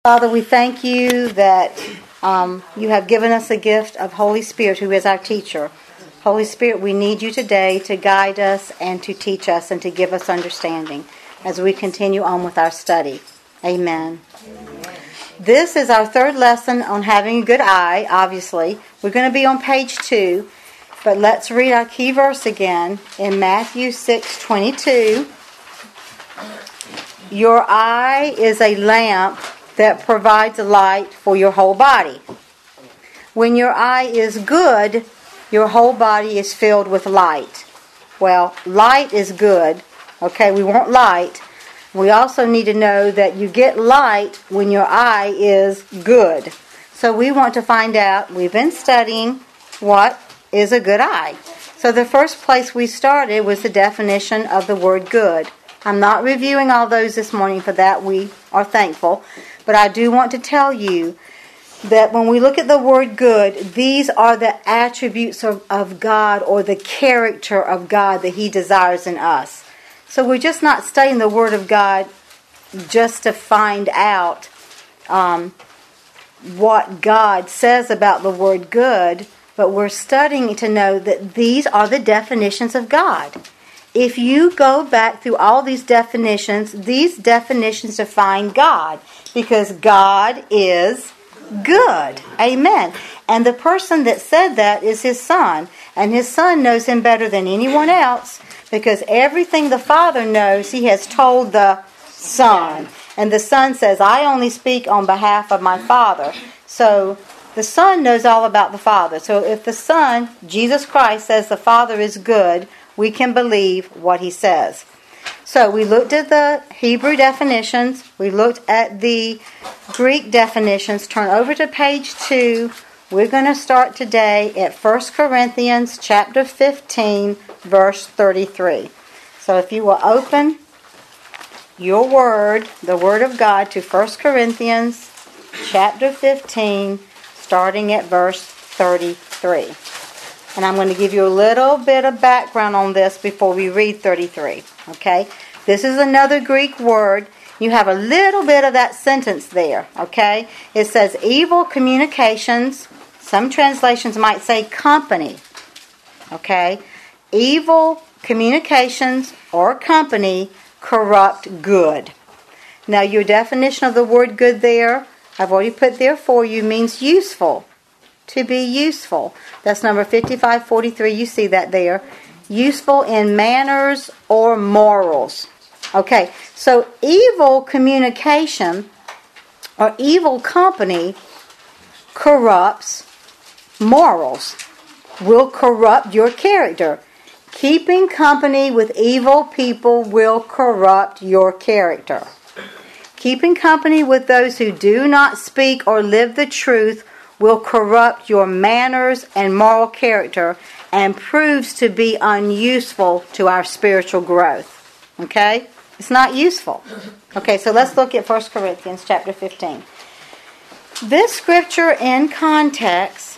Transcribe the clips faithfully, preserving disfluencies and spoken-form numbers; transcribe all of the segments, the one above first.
Father, we thank you that um, you have given us the gift of Holy Spirit, who is our teacher. Holy Spirit, we need you today to guide us and to teach us and to give us understanding as we continue on with our study. Amen. Amen. This is our third lesson on having a good eye, obviously. We're going to be on page two, but let's read our key verse again in Matthew six twenty-two. Your eye is a lamp that provides light for your whole body. When your eye is good, your whole body is filled with light. Well, light is good. Okay, we want light. We also need to know that you get light when your eye is good. So we want to find out, we've been studying what is a good eye. So the first place we started was the definition of the word good. I'm not reviewing all those this morning. For that we are thankful. But I do want to tell you that when we look at the word good, these are the attributes of, of God, or the character of God that He desires in us. So we're just not studying the Word of God just to find out um, what God says about the word good, but we're studying to know that these are the definitions of God. If you go back through all these definitions, these definitions define God, because God is good. Amen. And the person that said that is His Son, and His Son knows Him better than anyone else, because everything the Father knows, He has told the Son. And the Son says, I only speak on behalf of my Father. So the Son knows all about the Father. So if the Son, Jesus Christ, says the Father is good, we can believe what He says. So we looked at the Hebrew definitions. We looked at the Greek definitions. Turn over to page two. We're going to start today at First Corinthians chapter fifteen, verse thirty-three. So if you will open your word, the Word of God, to First Corinthians chapter fifteen, starting at verse thirty-three. And I'm going to give you a little bit of background on this before we read thirty-three. Okay? This is another Greek word. You have a little bit of that sentence there. Okay? It says evil communications. Some translations might say company. Okay? Evil communications or company corrupt good. Now your definition of the word good there, I've already put there for you, means useful. To be useful. That's number fifty-five forty-three. You see that there. Useful in manners or morals. Okay, so evil communication or evil company corrupts morals. Will corrupt your character. Keeping company with evil people will corrupt your character. Keeping company with those who do not speak or live the truth will corrupt your manners and moral character and proves to be unuseful to our spiritual growth. Okay? It's not useful. Okay, so let's look at First Corinthians chapter fifteen. This scripture in context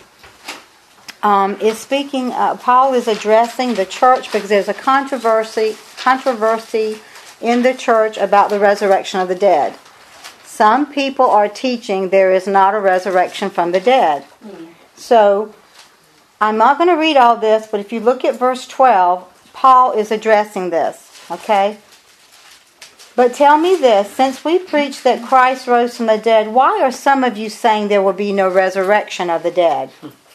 um, is speaking, uh, Paul is addressing the church because there's a controversy, controversy in the church about the resurrection of the dead. Some people are teaching there is not a resurrection from the dead. Mm. So, I'm not going to read all this, but if you look at verse twelve, Paul is addressing this. Okay? But tell me this, since we preach that Christ rose from the dead, why are some of you saying there will be no resurrection of the dead?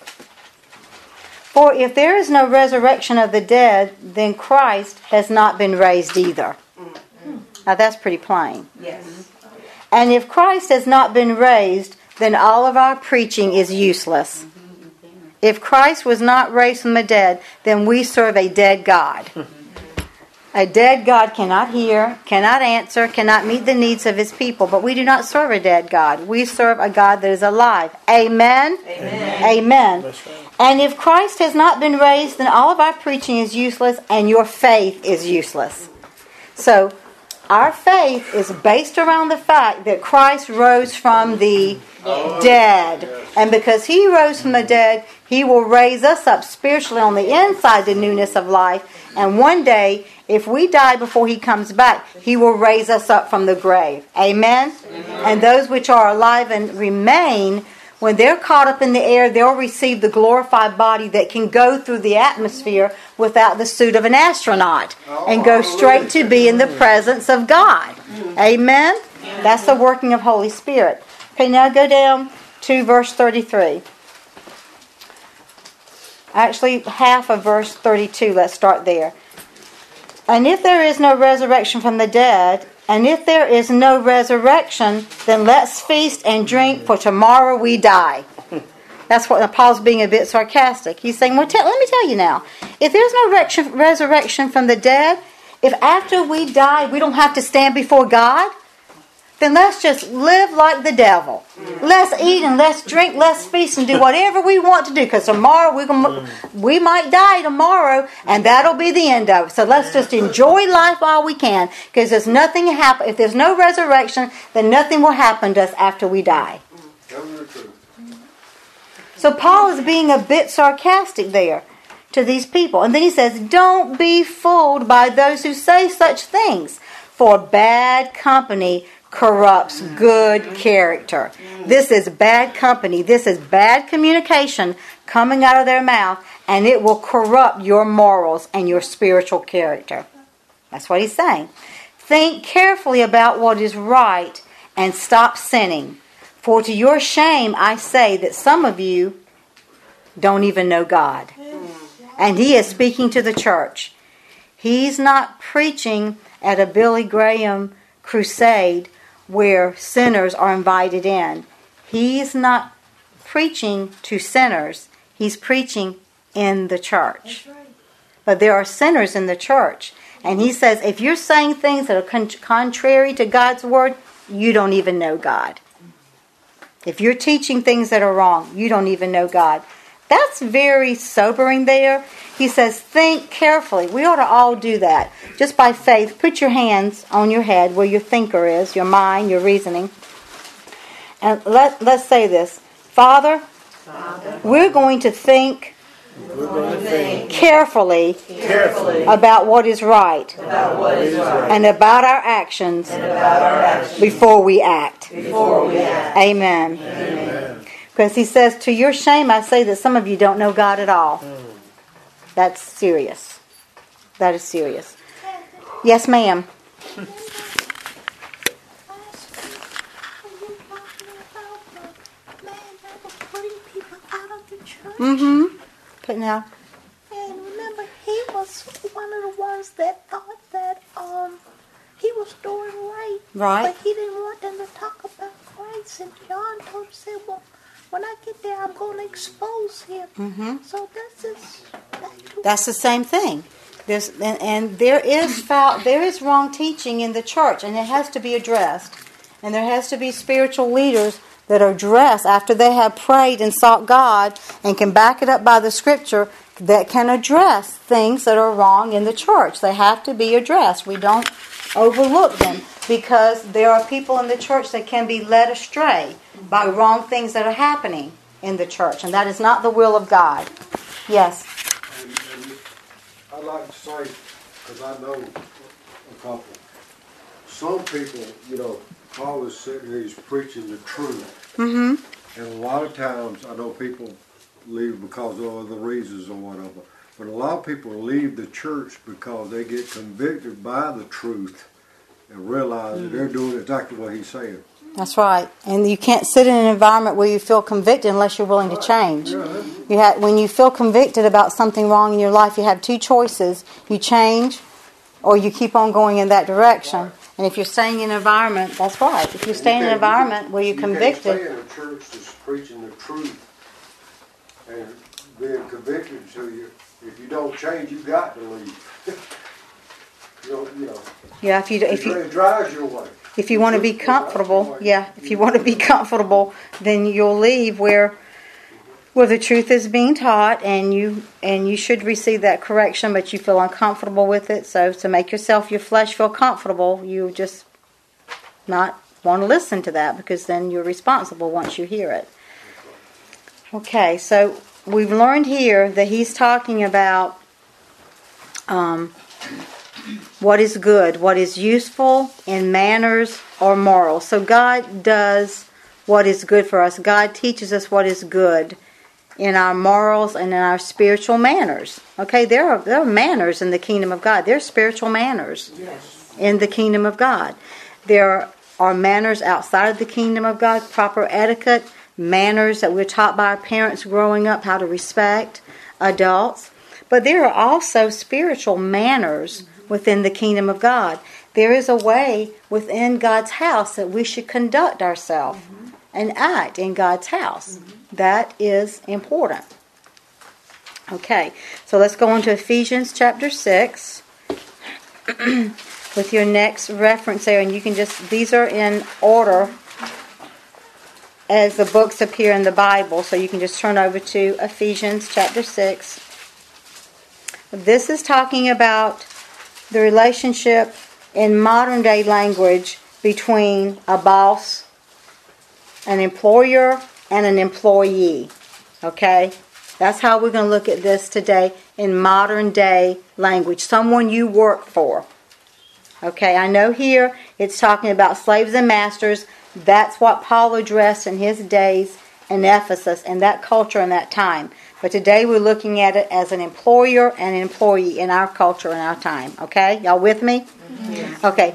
For if there is no resurrection of the dead, then Christ has not been raised either. Mm. Now that's pretty plain. Yes. And if Christ has not been raised, then all of our preaching is useless. If Christ was not raised from the dead, then we serve a dead God. A dead God cannot hear, cannot answer, cannot meet the needs of His people. But we do not serve a dead God. We serve a God that is alive. Amen? Amen. Amen. Right. And if Christ has not been raised, then all of our preaching is useless and your faith is useless. So, our faith is based around the fact that Christ rose from the oh, dead. Yes. And because He rose from the dead, He will raise us up spiritually on the inside to newness of life. And one day, If we die before He comes back, He will raise us up from the grave. Amen? Amen. And those which are alive and remain, when they're caught up in the air, they'll receive the glorified body that can go through the atmosphere without the suit of an astronaut and go straight to be in the presence of God. Amen? That's the working of Holy Spirit. Okay, now go down to verse thirty-three. Actually, half of verse thirty-two. Let's start there. And if there is no resurrection from the dead, and if there is no resurrection, then let's feast and drink, for tomorrow we die. That's what Paul's being a bit sarcastic. He's saying, well, tell, let me tell you now. If there's no re- resurrection from the dead, if after we die we don't have to stand before God, then let's just live like the devil. Let's eat and let's drink, let's feast and do whatever we want to do. Because tomorrow we gonna, we might die tomorrow, and that'll be the end of it. So let's just enjoy life while we can. Because there's nothing happen. If there's no resurrection, then nothing will happen to us after we die. So Paul is being a bit sarcastic there to these people. And then he says, don't be fooled by those who say such things, for bad company corrupts good character. This is bad company. This is bad communication coming out of their mouth, and it will corrupt your morals and your spiritual character. That's what he's saying. Think carefully about what is right and stop sinning. For to your shame I say that some of you don't even know God. And he is speaking to the church. He's not preaching at a Billy Graham crusade where sinners are invited in. He's not preaching to sinners. He's preaching in the church. Right. But there are sinners in the church. And he says, if you're saying things that are con- contrary to God's word, you don't even know God. If you're teaching things that are wrong, you don't even know God. That's very sobering there. He says, think carefully. We ought to all do that. Just by faith, put your hands on your head where your thinker is, your mind, your reasoning. And let, let's say this. Father, Father we're going to think, we're going to think carefully, carefully about what is right, about what is right and, about our actions, and about our actions before we act. Before we act. Amen. Amen. Because he says, to your shame I say that some of you don't know God at all. That's serious. That is serious. Yes, ma'am. Mm-hmm. Putting out. And remember, he was one of the ones that thought that um he was doing right. Right. But he didn't want them to talk about Christ. And John told him, said, well, when I get there, I'm going to expose him. Mm-hmm. So this is... That's the same thing. There's, and, and there is foul, there is wrong teaching in the church, and it has to be addressed. And there has to be spiritual leaders that are addressed after they have prayed and sought God and can back it up by the Scripture that can address things that are wrong in the church. They have to be addressed. We don't overlook them because there are people in the church that can be led astray by wrong things that are happening in the church, and that is not the will of God. Yes. And, and I'd like to say, because I know a couple, some people, you know, Paul is sitting here, he's preaching the truth. Mm-hmm. And a lot of times, I know people leave because of other reasons or whatever, but a lot of people leave the church because they get convicted by the truth and realize mm-hmm. that they're doing exactly what he's saying. That's right. And you can't sit in an environment where you feel convicted unless you're willing to change. You have, when you feel convicted about something wrong in your life, you have two choices. You change or you keep on going in that direction. And if you're staying in an environment, that's right. If you stay in an environment where you're convicted... You can't stay in a church that's preaching the truth and being convicted, so you, if you don't change, you've got to leave. you know, you know, yeah, if you... If you it drives you away. If you want to be comfortable, yeah, if you want to be comfortable, then you'll leave where where the truth is being taught, and you and you should receive that correction, but you feel uncomfortable with it. So to make yourself, your flesh feel comfortable, you just not want to listen to that, because then you're responsible once you hear it. Okay, so we've learned here that he's talking about um, what is good, what is useful in manners or morals. So God does what is good for us. God teaches us what is good in our morals and in our spiritual manners. Okay, there are there are manners in the kingdom of God. There are spiritual manners Yes. in the kingdom of God. There are manners outside of the kingdom of God, proper etiquette, manners that we're taught by our parents growing up, how to respect adults. But there are also spiritual manners within the kingdom of God. There is a way within God's house that we should conduct ourselves mm-hmm. and act in God's house. Mm-hmm. That is important. Okay, so let's go on to Ephesians chapter six with your next reference there, and you can just, these are in order as the books appear in the Bible, so you can just turn over to Ephesians chapter six. This is talking about the relationship in modern day language between a boss, an employer, and an employee. Okay? That's how we're going to look at this today in modern day language. Someone you work for. Okay, I know here it's talking about slaves and masters. That's what Paul addressed in his days in Ephesus and that culture and that time. But today we're looking at it as an employer and an employee in our culture and our time. Okay, y'all with me? Mm-hmm. Okay.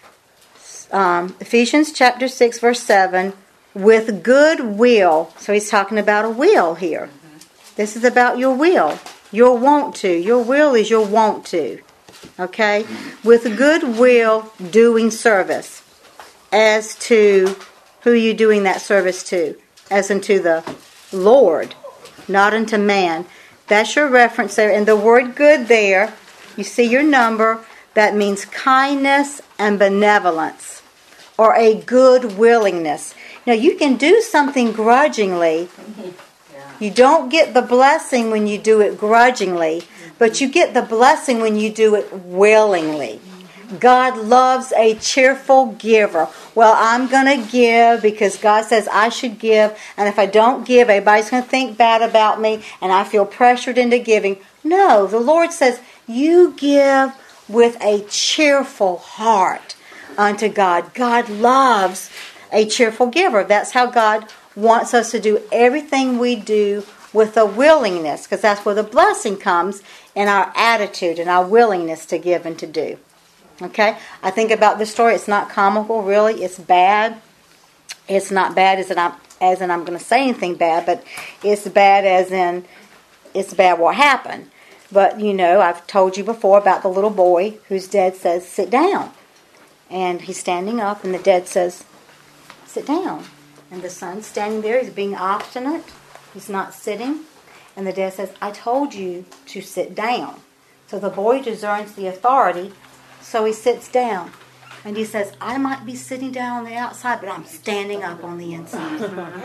Um, Ephesians chapter six verse seven. With good will. So he's talking about a will here. Mm-hmm. This is about your will. Your want to. Your will is your want to. Okay? Mm-hmm. With good will doing service. As to who you're doing that service to. As unto the Lord. Not unto man. That's your reference there. And the word good there, you see your number. That means kindness and benevolence. Or a good willingness. Now, you can do something grudgingly. You don't get the blessing when you do it grudgingly, but you get the blessing when you do it willingly. God loves a cheerful giver. Well, I'm going to give because God says I should give, and if I don't give, everybody's going to think bad about me, and I feel pressured into giving. No, the Lord says you give with a cheerful heart unto God. God loves a cheerful giver. That's how God wants us to do everything we do with a willingness, because that's where the blessing comes in our attitude and our willingness to give and to do. Okay? I think about this story. It's not comical, really. It's bad. It's not bad as in I'm, as in I'm going to say anything bad, but it's bad as in it's bad what happened. But, you know, I've told you before about the little boy whose dad says, sit down. And he's standing up, and the dad says, sit down. And the son's standing there. He's being obstinate. He's not sitting. And the dad says, I told you to sit down. So the boy discerns the authority, so he sits down. And he says, I might be sitting down on the outside, but I'm standing up on the inside.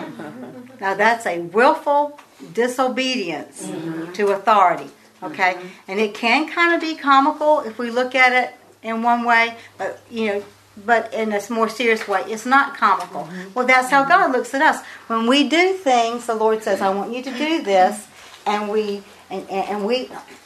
Now that's a willful disobedience mm-hmm. to authority. Okay? Mm-hmm. And it can kind of be comical if we look at it in one way, but, you know, but in a more serious way, it's not comical. Mm-hmm. Well, that's how God looks at us. When we do things, the Lord says, I want you to do this, and we and, and we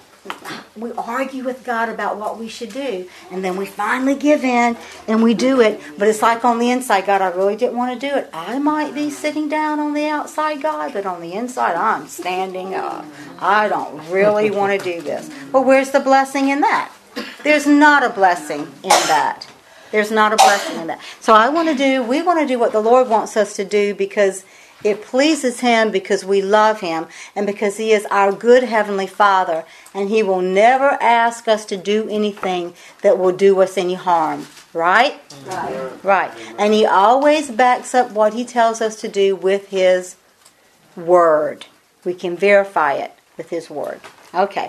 we argue with God about what we should do, and then we finally give in and we do it. But it's like on the inside, God, I really didn't want to do it. I might be sitting down on the outside, God, but on the inside, I'm standing up. I don't really want to do this. But where's the blessing in that? There's not a blessing in that. There's not a blessing in that. So I want to do, we want to do what the Lord wants us to do because it pleases Him, because we love Him, and because He is our good Heavenly Father, and He will never ask us to do anything that will do us any harm. Right? Right. Right. And He always backs up what He tells us to do with His Word. We can verify it with His Word. Okay.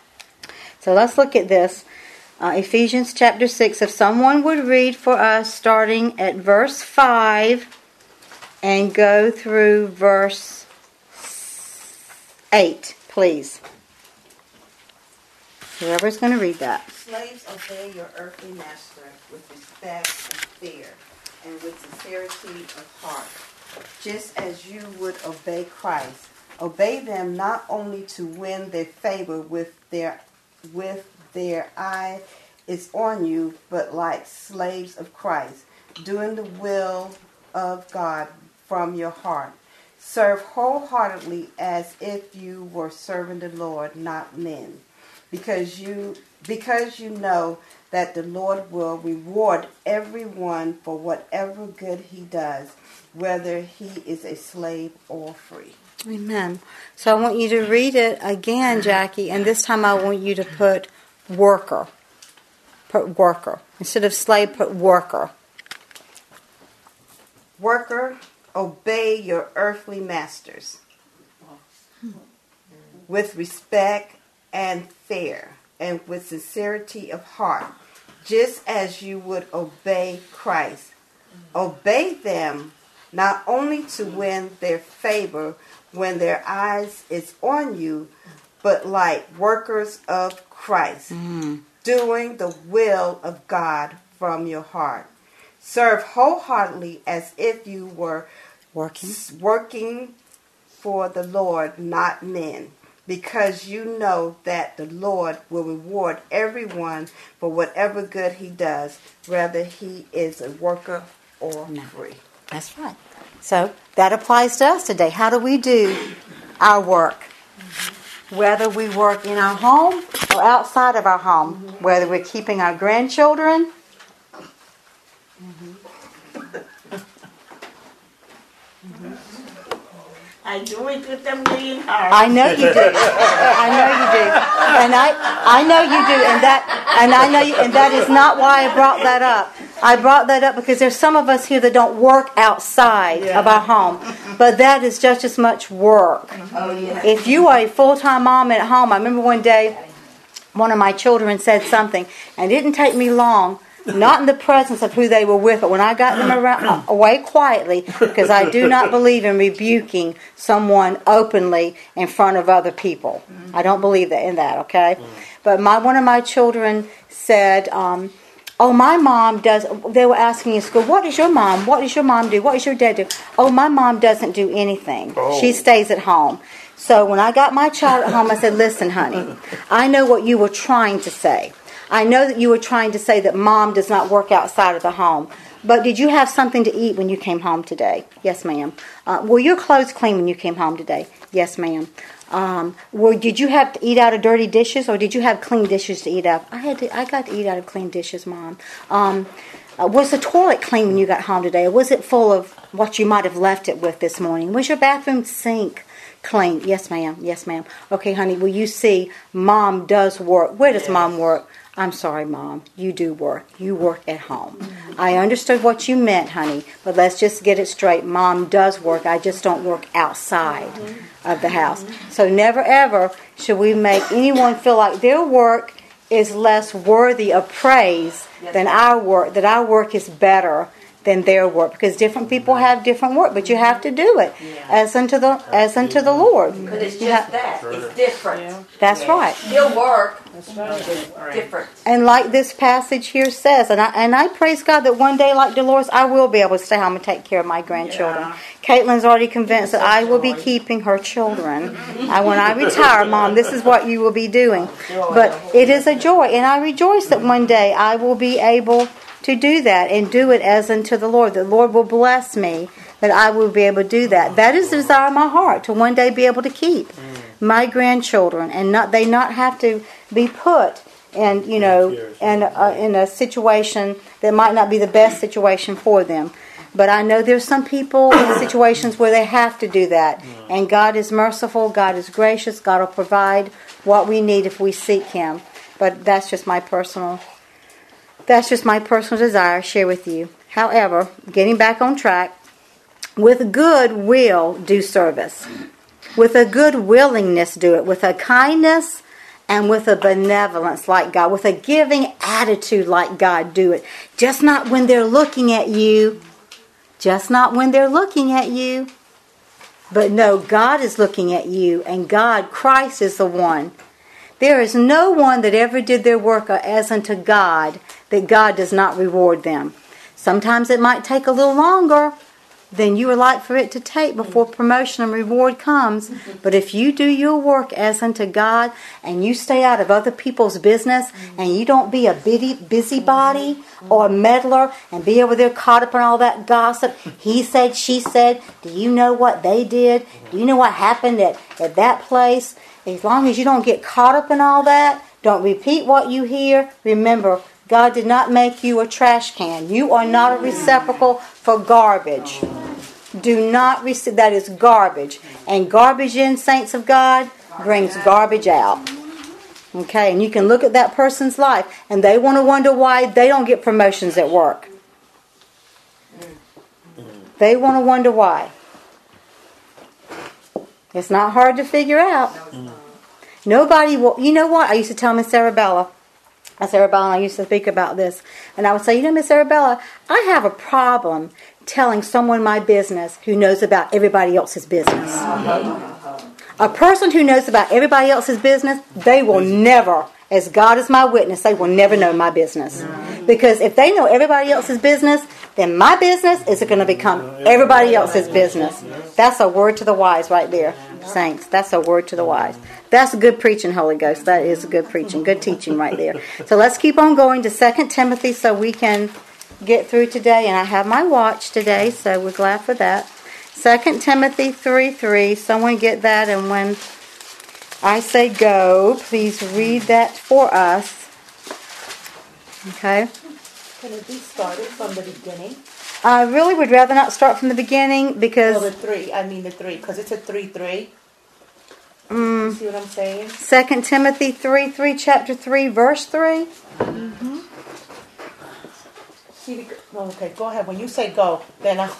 So let's look at this. Uh, Ephesians chapter six. If someone would read for us starting at verse five and go through verse eight, please. Whoever's going to read that. Slaves, obey your earthly master with respect and fear and with sincerity of heart, just as you would obey Christ. Obey them not only to win their favor with their with their eye is on you, but like slaves of Christ, doing the will of God from your heart. Serve wholeheartedly as if you were serving the Lord, not men, because you because you know that the Lord will reward everyone for whatever good he does, whether he is a slave or free. Amen. So I want you to read it again, Jackie, and this time I want you to put worker. Put worker. Instead of slave, put worker. Worker, obey your earthly masters with respect and fear and with sincerity of heart, just as you would obey Christ. Obey them not only to win their favor when their eyes is on you, but like workers of Christ, mm. doing the will of God from your heart. Serve wholeheartedly as if you were working, working for the Lord, not men, because you know that the Lord will reward everyone for whatever good he does, whether he is a worker or no. free. That's right. So that applies to us today. How do we do our work? Mm-hmm. Whether we work in our home or outside of our home, mm-hmm. whether we're keeping our grandchildren. Mm-hmm. Mm-hmm. I do it with them lean hard. I know you do. I know you do, and I I know you do, and that and I know you, and that is not why I brought that up. I brought that up because there's some of us here that don't work outside yeah. of our home, but that is just as much work. Oh, yeah. If you are a full-time mom at home, I remember one day one of my children said something, and it didn't take me long. Not in the presence of who they were with, but when I got them around, away quietly, because I do not believe in rebuking someone openly in front of other people. I don't believe that in that, okay? But my one of my children said, um, oh, my mom does, they were asking in school, what does your mom, what does your mom do? What does your dad do? Oh, my mom doesn't do anything. Oh. She stays at home. So when I got my child at home, I said, listen, honey, I know what you were trying to say. I know that you were trying to say that mom does not work outside of the home. But did you have something to eat when you came home today? Yes, ma'am. Uh, were your clothes clean when you came home today? Yes, ma'am. Um, were, did you have to eat out of dirty dishes, or did you have clean dishes to eat out of? I had to, I got to eat out of clean dishes, Mom. Um, uh, was the toilet clean when you got home today, or was it full of what you might have left it with this morning? Was your bathroom sink clean? Yes, ma'am. Yes, ma'am. Okay, honey, well, you see, Mom does work. Where does yes. Mom work? I'm sorry, Mom. You do work. You work at home. I understood what you meant, honey, but let's just get it straight. Mom does work. I just don't work outside of the house. So never, ever should we make anyone feel like their work is less worthy of praise than our work, that our work is better than their work, because different people have different work, but you have to do it yeah. as unto the as unto the Lord. But it's just have, that it's different. Yeah. That's yeah. right. Still work. That's right. Different. And like this passage here says, and I and I praise God that one day, like Dolores, I will be able to stay home and take care of my grandchildren. Yeah. Caitlin's already convinced that I will be keeping her children. And when I retire, Mom, this is what you will be doing. But it is a joy, and I rejoice that one day I will be able to do that and do it as unto the Lord. The Lord will bless me that I will be able to do that. That is the desire of my heart, to one day be able to keep my grandchildren and not they not have to be put in, you know, in a, in a situation that might not be the best situation for them. But I know there's some people in situations where they have to do that. And God is merciful, God is gracious, God will provide what we need if we seek Him. But that's just my personal That's just my personal desire to share with you. However, getting back on track, with good will do service. With a good willingness do it. With a kindness and with a benevolence like God. With a giving attitude like God do it. Just not when they're looking at you. Just not when they're looking at you. But no, God is looking at you. And God, Christ, is the one. There is no one that ever did their work as unto God that God does not reward them. Sometimes it might take a little longer then you would like for it to take before promotion and reward comes. But if you do your work as unto God, and you stay out of other people's business, and you don't be a bitty, busybody or a meddler and be over there caught up in all that gossip, he said, she said, do you know what they did? Do you know what happened at, at that place? As long as you don't get caught up in all that, don't repeat what you hear. Remember, God did not make you a trash can. You are not a receptacle for garbage. Do not receive. That is garbage. And garbage in, saints of God, brings garbage out. Okay, and you can look at that person's life, and they want to wonder why they don't get promotions at work. They want to wonder why. It's not hard to figure out. Nobody will. You know what? I used to tell Miss Arabella. Miss Arabella and I used to speak about this. And I would say, you know, Miss Arabella, I have a problem telling someone my business who knows about everybody else's business. A person who knows about everybody else's business, they will never, as God is my witness, they will never know my business. Because if they know everybody else's business, then my business is going to become everybody else's business. That's a word to the wise right there, saints. That's a word to the wise. That's good preaching, Holy Ghost. That is good preaching, good teaching right there. So let's keep on going to Second Timothy so we can get through today. And I have my watch today, so we're glad for that. Second Timothy three three. Someone get that, and when I say go, please read that for us. Okay? Can it be started from the beginning? I really would rather not start from the beginning because... Well, the three. I mean the three, because it's a three three. Mm, See what I'm saying? Second Timothy three three, chapter three, verse three. Mm-hmm. See the, oh, okay, go ahead. When you say go, then I'll...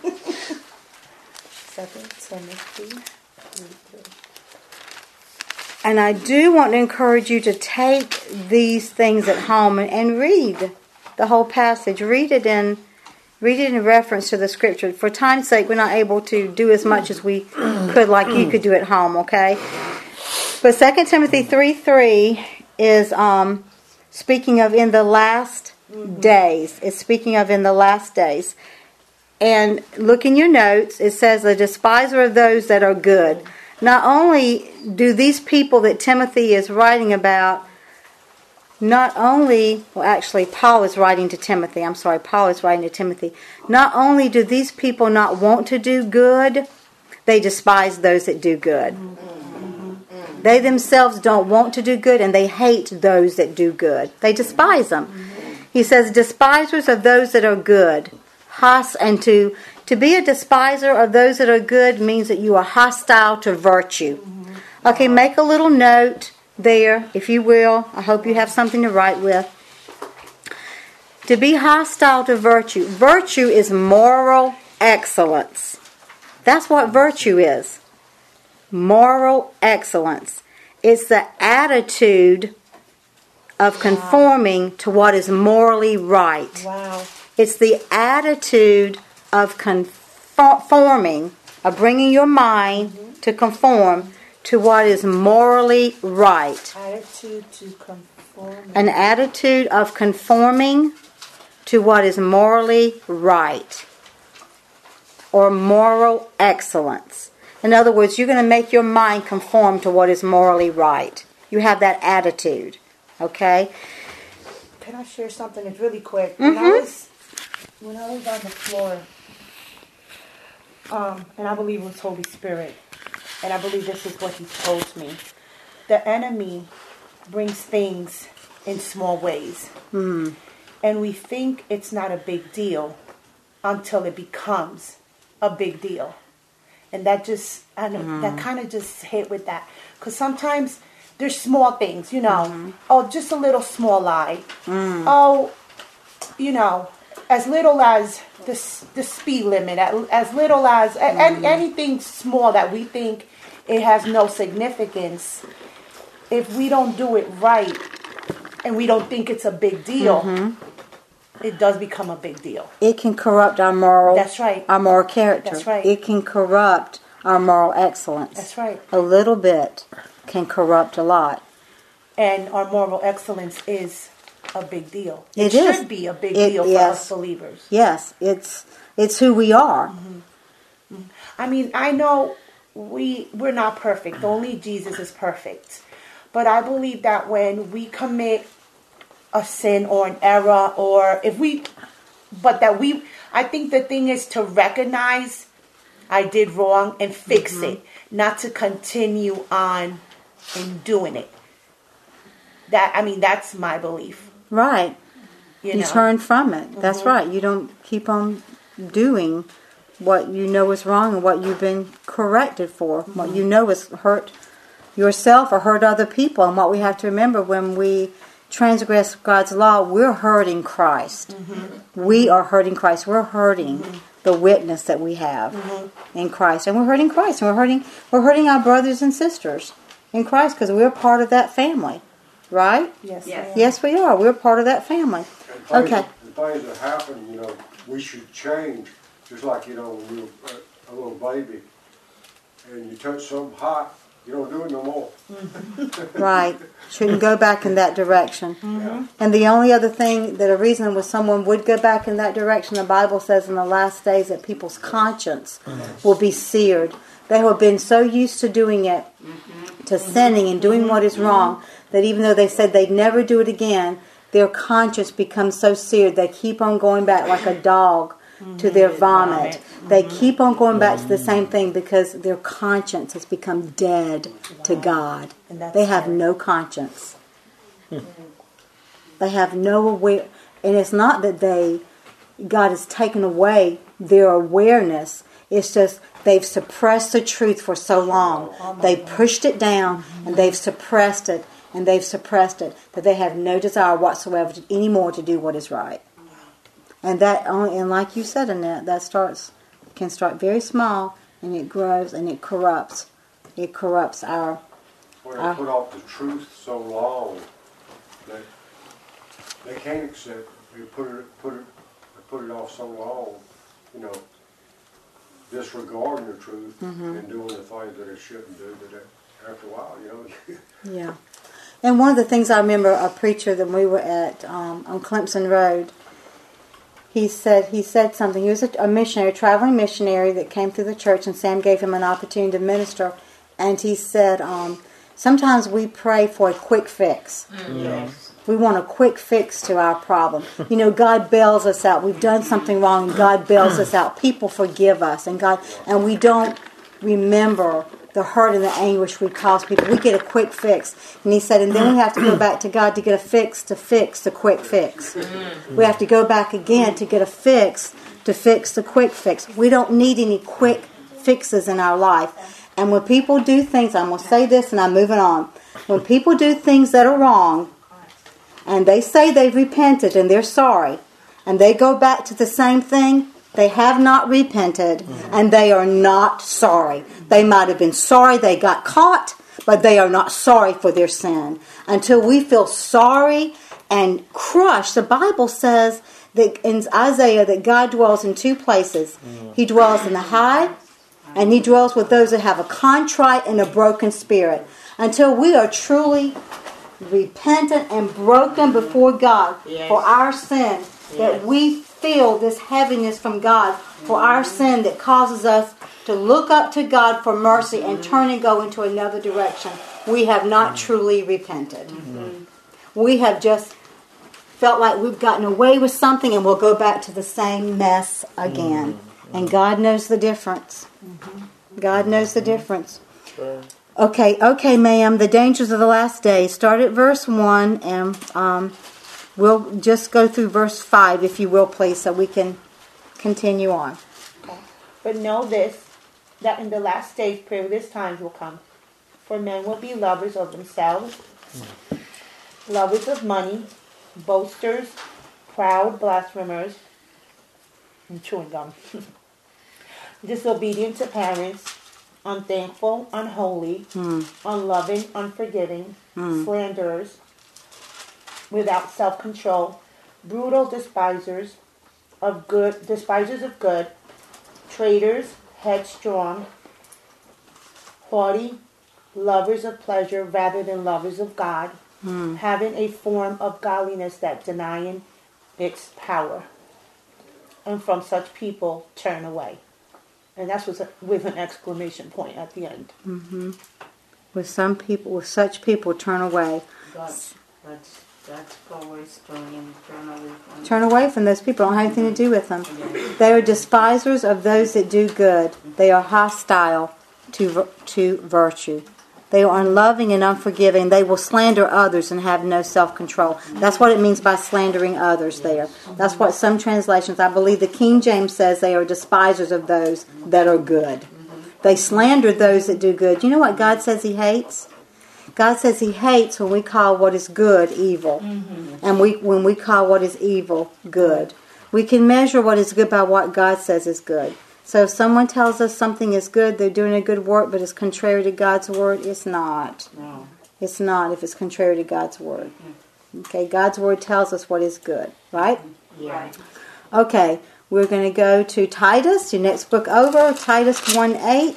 Second Timothy three three. And I do want to encourage you to take these things at home and, and read the whole passage. Read it in read it in reference to the scripture. For time's sake, we're not able to do as much as we could like you could do at home, okay? But Second Timothy three three is um, speaking of in the last days. It's speaking of in the last days. And look in your notes. It says, the despiser of those that are good. Not only do these people that Timothy is writing about, not only, well actually Paul is writing to Timothy, I'm sorry, Paul is writing to Timothy. Not only do these people not want to do good, they despise those that do good. They themselves don't want to do good, and they hate those that do good. They despise them. He says, despisers of those that are good. Hos, and to, to be a despiser of those that are good means that you are hostile to virtue. Okay, make a little note there, if you will. I hope you have something to write with. To be hostile to virtue. Virtue is moral excellence. That's what virtue is. Moral excellence. It's the attitude of conforming to what is morally right. Wow. It's the attitude of conforming, of bringing your mind mm-hmm. to conform to what is morally right. Attitude to conform. An attitude of conforming to what is morally right. Or moral excellence. In other words, you're going to make your mind conform to what is morally right. You have that attitude. Okay? Can I share something that's really quick? Mm-hmm. When I was when I was on the floor, um, and I believe it was Holy Spirit, and I believe this is what He told me. The enemy brings things in small ways. Mm. And we think it's not a big deal until it becomes a big deal. And that just, I know, mm. that kind of just hit with that. Because sometimes there's small things, you know. Mm-hmm. Oh, just a little small lie. Mm. Oh, you know, as little as the, the speed limit, as little as mm. any, anything small that we think it has no significance. If we don't do it right and we don't think it's a big deal, mm-hmm. it does become a big deal. It can corrupt our moral. That's right. Our moral character. That's right. It can corrupt our moral excellence. That's right. A little bit can corrupt a lot. And our moral excellence is a big deal. It, it is. should be a big it, deal for yes. us believers. Yes, it's It's who we are. Mm-hmm. I mean, I know we we're not perfect. Only Jesus is perfect. But I believe that when we commit a sin or an error, or if we, but that we, I think the thing is to recognize I did wrong and fix mm-hmm. it, not to continue on in doing it. That, I mean, that's my belief. Right. You, you know? turn from it. That's mm-hmm. right. You don't keep on doing what you know is wrong and what you've been corrected for. Mm-hmm. What you know is hurt yourself or hurt other people. And what we have to remember when we transgress God's law, we're hurting Christ. Mm-hmm. We are hurting Christ. We're hurting mm-hmm. the witness that we have mm-hmm. in Christ. And we're hurting Christ. And we're hurting, we're hurting our brothers and sisters in Christ because we're part of that family. Right? Yes. Yes, yes we are. We're part of that family. Things, okay. The things that happen, you know, we should change. Just like, you know, when you're a, a little baby and you touch something hot, you don't do it no more. Mm-hmm. Right. Shouldn't go back in that direction. Mm-hmm. And the only other thing that a reason was someone would go back in that direction, the Bible says in the last days that people's conscience mm-hmm. will be seared. They have been so used to doing it, mm-hmm. to sinning and doing mm-hmm. what is wrong, that even though they said they'd never do it again, their conscience becomes so seared they keep on going back like a dog mm-hmm. to their vomit. Mm-hmm. They keep on going back to the same thing because their conscience has become dead wow. to God. They have scary. no conscience. They have no aware, and it's not that they God has taken away their awareness. It's just they've suppressed the truth for so long. Oh they pushed it down mm-hmm. and they've suppressed it. And they've suppressed it, that they have no desire whatsoever to, anymore to do what is right. And that only, and like you said, Annette, that starts can start very small, and it grows and it corrupts. It corrupts our. Well, they our, put off the truth so long that they can't accept it. They put it, put it, they put it off so long, you know, disregarding the truth mm-hmm. and doing the things that it shouldn't do. That after a while, you know. Yeah. And one of the things I remember a preacher that we were at um, on Clemson Road, he said he said something. He was a, a missionary, a traveling missionary that came through the church, and Sam gave him an opportunity to minister. And he said, um, sometimes we pray for a quick fix. Mm. Yes. We want a quick fix to our problem. You know, God bails us out. We've done something wrong, and God bails us out. People forgive us, and God, and we don't remember the hurt and the anguish we cause people. We get a quick fix. And he said, and then we have to go back to God to get a fix to fix the quick fix. We have to go back again to get a fix to fix the quick fix. We don't need any quick fixes in our life. And when people do things, I'm going to say this and I'm moving on. When people do things that are wrong, and they say they've repented and they're sorry, and they go back to the same thing, they have not repented, mm-hmm. and they are not sorry. They might have been sorry they got caught, but they are not sorry for their sin. Until we feel sorry and crushed, the Bible says that in Isaiah that God dwells in two places. Mm-hmm. He dwells in the high, and He dwells with those that have a contrite and a broken spirit. Until we are truly repentant and broken before God yes. for our sin, yes. that we feel this heaviness from God for our sin that causes us to look up to God for mercy and turn and go into another direction. We have not truly repented. Mm-hmm. We have just felt like we've gotten away with something and we'll go back to the same mess again. Mm-hmm. And God knows the difference. Mm-hmm. God knows the difference. Sure. Okay, okay, ma'am. The dangers of the last days. Start at verse one and um, we'll just go through verse five, if you will, please, so we can continue on. Okay. But know this, that in the last days perilous times will come. For men will be lovers of themselves, lovers of money, boasters, proud, blasphemers, and chewing gum, disobedient to parents, unthankful, unholy, mm. unloving, unforgiving, mm. slanderers, without self-control, brutal, despisers of good, despisers of good, traitors, headstrong, haughty, lovers of pleasure rather than lovers of God, mm. having a form of godliness that denying its power. and from such people turn away. And that's what's with an exclamation point at the end. Mm-hmm. With some people, with such people, turn away. God's, God's, God's always turning, turn away from Turn away from those people. Don't have anything to do with them. They are despisers of those that do good. They are hostile to to virtue. They are unloving and unforgiving. They will slander others and have no self-control. That's what it means by slandering others there. That's what some translations, I believe the King James says, they are despisers of those that are good. They slander those that do good. You know what God says He hates? God says He hates when we call what is good evil. Mm-hmm. And we when we call what is evil good. We can measure what is good by what God says is good. So if someone tells us something is good, they're doing a good work, but it's contrary to God's word, it's not. No. It's not if it's contrary to God's word. Okay, God's word tells us what is good, right? Yeah. Okay, we're going to go to Titus, your next book over, Titus one eight.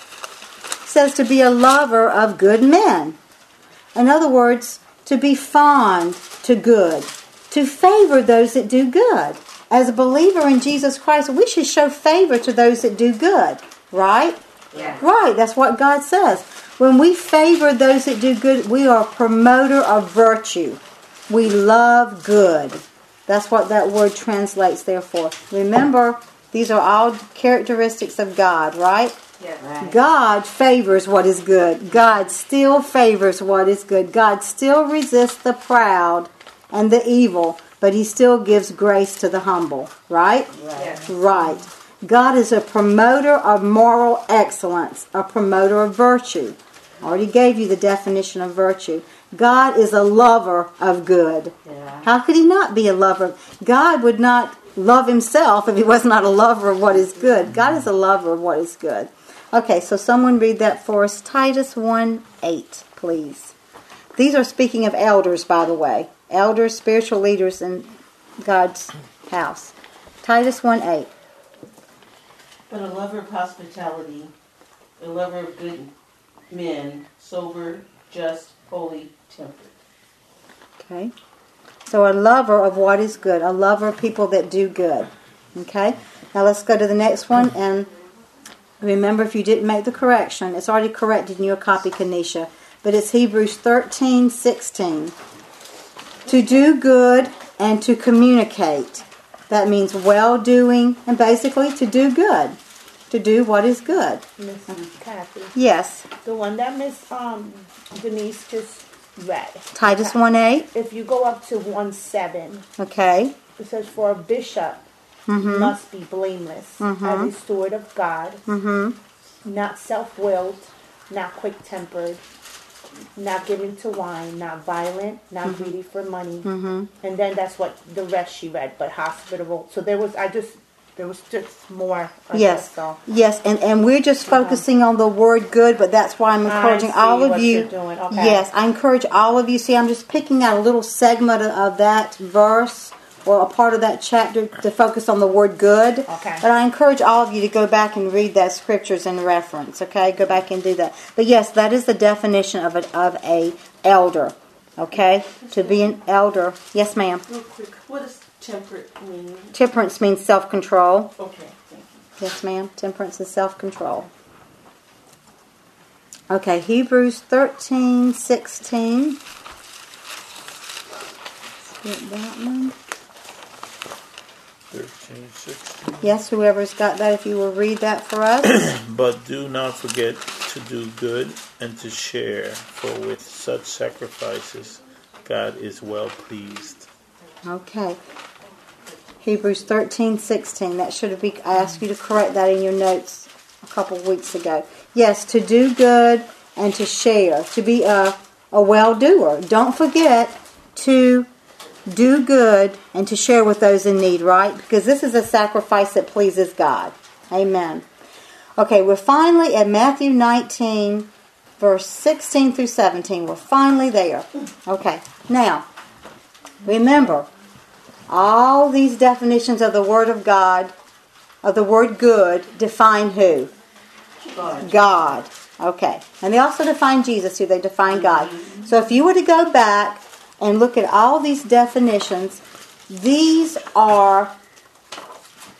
It says to be a lover of good men. In other words, to be fond to good, to favor those that do good. As a believer in Jesus Christ, we should show favor to those that do good, right? Yeah. Right, that's what God says. When we favor those that do good, we are a promoter of virtue. We love good. That's what that word translates there for. Remember, these are all characteristics of God, right? Yeah. Right. God favors what is good. God still favors what is good. God still resists the proud and the evil, but He still gives grace to the humble, right? Right. Right. God is a promoter of moral excellence, a promoter of virtue. I already gave you the definition of virtue. God is a lover of good. Yeah. How could He not be a lover? God would not love Himself if He was not a lover of what is good. God is a lover of what is good. Okay, so someone read that for us. Titus one eight, please. These are speaking of elders, by the way. Elders, spiritual leaders in God's house. Titus one eight. But a lover of hospitality, a lover of good men, sober, just, holy, tempered. Okay. So a lover of what is good. A lover of people that do good. Okay. Now let's go to the next one. And remember, if you didn't make the correction, it's already corrected in your copy, Kanisha. But it's Hebrews thirteen sixteen. To do good and to communicate. That means well-doing and basically to do good. To do what is good. Miss Kathy. Yes. The one that Miss um, Denise just read. Titus one eight. If you go up to one seven, Okay. it says, for a bishop Mm-hmm. must be blameless, Mhm. as a steward of God, Mm-hmm. not self-willed, not quick-tempered, not given to wine, not violent, not greedy for money. Mm-hmm. And then that's what the rest she read, but hospitable. So there was, I just, there was just more. I Yes. guess, so. Yes, and, and we're just focusing on the word good, but that's why I'm encouraging I see all of what you. you're doing. Okay. Yes, I encourage all of you. See, I'm just picking out a little segment of, of that verse or a part of that chapter to focus on the word good. Okay. But I encourage all of you to go back and read that scriptures in reference. Okay, go back and do that. But yes, that is the definition of a, of a elder. Okay, to be an elder. Yes, ma'am. Real quick, what does temperate mean? Temperance means self-control. Okay, thank you. Yes, ma'am. Temperance is self-control. Okay, Hebrews thirteen sixteen. Get that one. thirteen, sixteen. Yes, whoever's got that, if you will read that for us. But do not forget to do good and to share, for with such sacrifices God is well pleased. Okay. Hebrews thirteen sixteen. That should have been, I asked you to correct that in your notes a couple of weeks ago. Yes, to do good and to share. To be a, a well-doer. Don't forget to do good and to share with those in need, right? Because this is a sacrifice that pleases God. Amen. Okay, we're finally at Matthew nineteen, verse sixteen through seventeen. We're finally there. Okay, now, remember, all these definitions of the Word of God, of the word good, define who? God. God. Okay. And they also define Jesus, who they define God. So if you were to go back and look at all these definitions, these are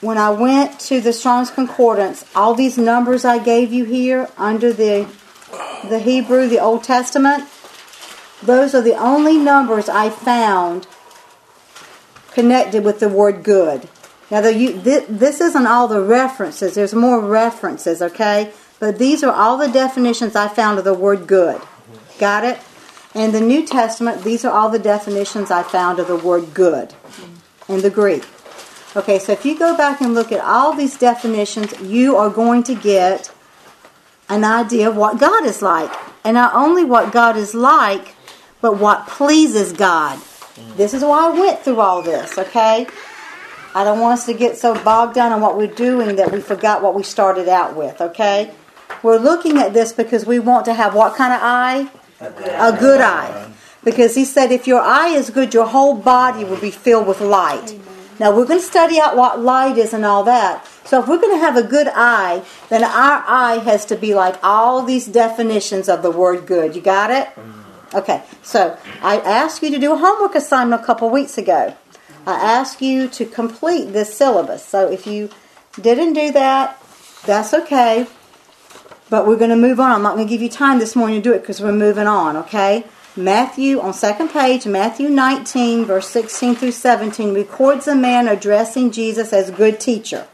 when I went to the Strong's Concordance, all these numbers I gave you here under the the Hebrew, the Old Testament, those are the only numbers I found connected with the word good. Now, the, you, th- this isn't all the references. There's more references, okay? But these are all the definitions I found of the word good. Got it? In the New Testament, these are all the definitions I found of the word good in the Greek. Okay, so if you go back and look at all these definitions, you are going to get an idea of what God is like. And not only what God is like, but what pleases God. This is why I went through all this, okay? I don't want us to get so bogged down on what we're doing that we forgot what we started out with, okay? We're looking at this because we want to have what kind of eye? A good, A good eye. Because he said if your eye is good, your whole body will be filled with light. Now, we're going to study out what light is and all that. So if we're going to have a good eye, then our eye has to be like all these definitions of the word good. You got it? Okay, so I asked you to do a homework assignment a couple weeks ago. I asked you to complete this syllabus. So if you didn't do that, that's okay. But we're going to move on. I'm not going to give you time this morning to do it because we're moving on, okay? Matthew, on second page, Matthew nineteen, verse sixteen through seventeen, records a man addressing Jesus as good teacher.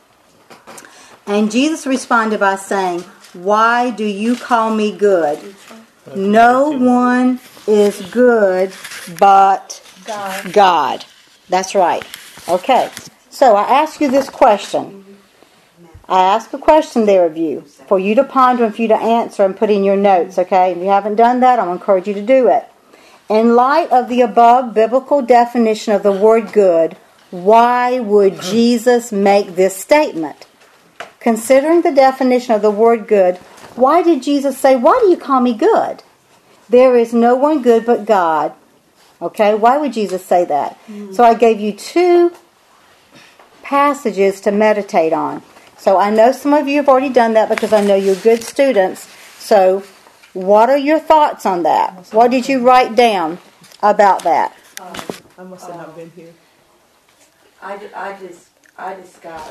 And Jesus responded by saying, "Why do you call me good? No one is good but God. God." That's right. Okay. So I ask you this question. I ask a question there of you for you to ponder and for you to answer and put in your notes, okay? If you haven't done that, I'll encourage you to do it. In light of the above biblical definition of the word good, why would Jesus make this statement? Considering the definition of the word good, why did Jesus say, "Why do you call me good? There is no one good but God." Okay, why would Jesus say that? Mm-hmm. So I gave you two passages to meditate on. So I know some of you have already done that because I know you're good students. So what are your thoughts on that? What did you write down about that? Um, I must have not been here. I, ju- I just, I just got,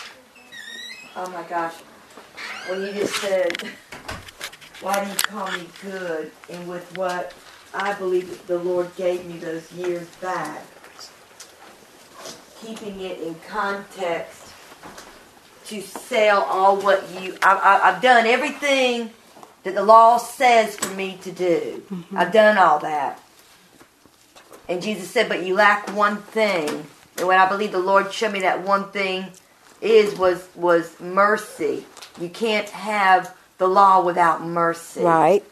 oh my gosh, when you just said, Why do you call me good? And with what I believe that the Lord gave me those years back, keeping it in context to sell all what you, I, I, I've done everything that the law says for me to do. Mm-hmm. I've done all that. And Jesus said, but you lack one thing. And what I believe the Lord showed me that one thing is, was, was mercy. You can't have the law without mercy. Right.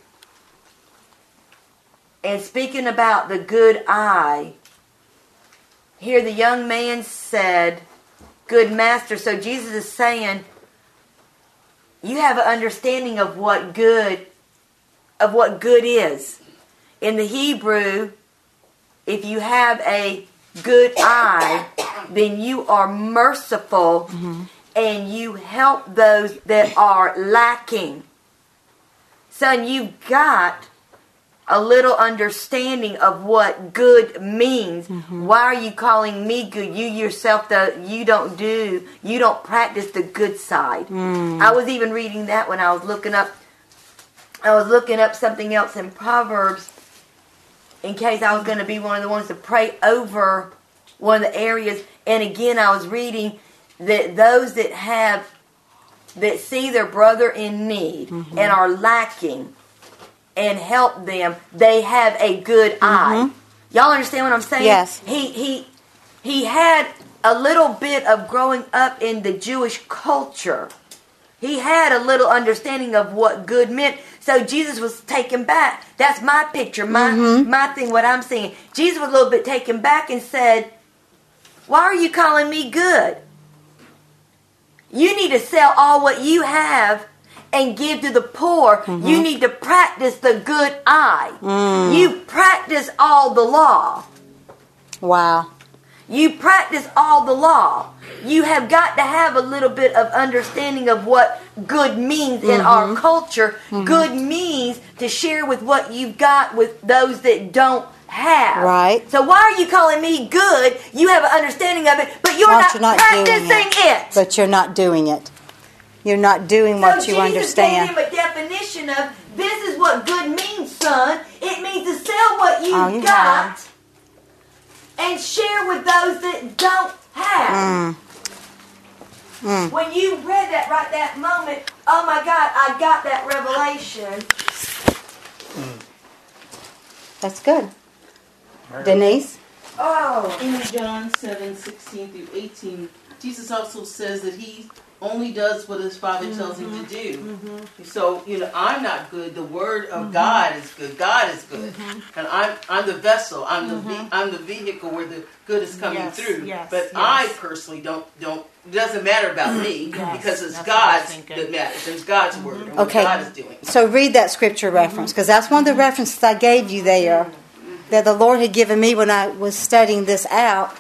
And speaking about the good eye, here the young man said, "Good master." So Jesus is saying, you have an understanding of what good, of what good is. In the Hebrew, if you have a good eye, then you are merciful, mm-hmm. and you help those that are lacking. Son, you've got a little understanding of what good means. Mm-hmm. Why are you calling me good? You yourself, though, you don't do, you don't practice the good side. Mm. I was even reading that when I was looking up, I was looking up something else in Proverbs in case I was going to be one of the ones to pray over one of the areas. And again, I was reading that those that have, that see their brother in need, mm-hmm. and are lacking, and help them, they have a good mm-hmm. eye. Y'all understand what I'm saying? Yes. He he he had a little bit of growing up in the Jewish culture. He had a little understanding of what good meant. So Jesus was taken back. That's my picture, my mm-hmm. my thing, what I'm seeing. Jesus was a little bit taken back and said, "Why are you calling me good? You need to sell all what you have and give to the poor." Mm-hmm. You need to practice the good eye. Mm. You practice all the law. Wow. You practice all the law. You have got to have a little bit of understanding of what good means in mm-hmm. our culture. Mm-hmm. Good means to share with what you've got with those that don't have. Right. So why are you calling me good? You have an understanding of it, but you're, But not, you're not doing practicing it. But you're not doing it. You're not doing So what you Jesus understand. gave him a definition of, this is what good means, son. It means to sell what you, Oh, you got have. and share with those that don't have. Mm. Mm. When you read that right that moment, oh my God, I got that revelation. That's good. Denise? Oh. In John seven, sixteen through eighteen, Jesus also says that he only does what his Father mm-hmm. tells him to do. Mm-hmm. So, you know, I'm not good. The Word of mm-hmm. God is good. God is good. Mm-hmm. And I'm I'm the vessel. I'm mm-hmm. the ve- I'm the vehicle where the good is coming yes, through. Yes, but yes. I personally don't, don't, it doesn't matter about me yes, because it's God's God's that matters. It's God's mm-hmm. Word and what okay. God is doing. So read that scripture reference, because that's one of the references I gave you there that the Lord had given me when I was studying this out.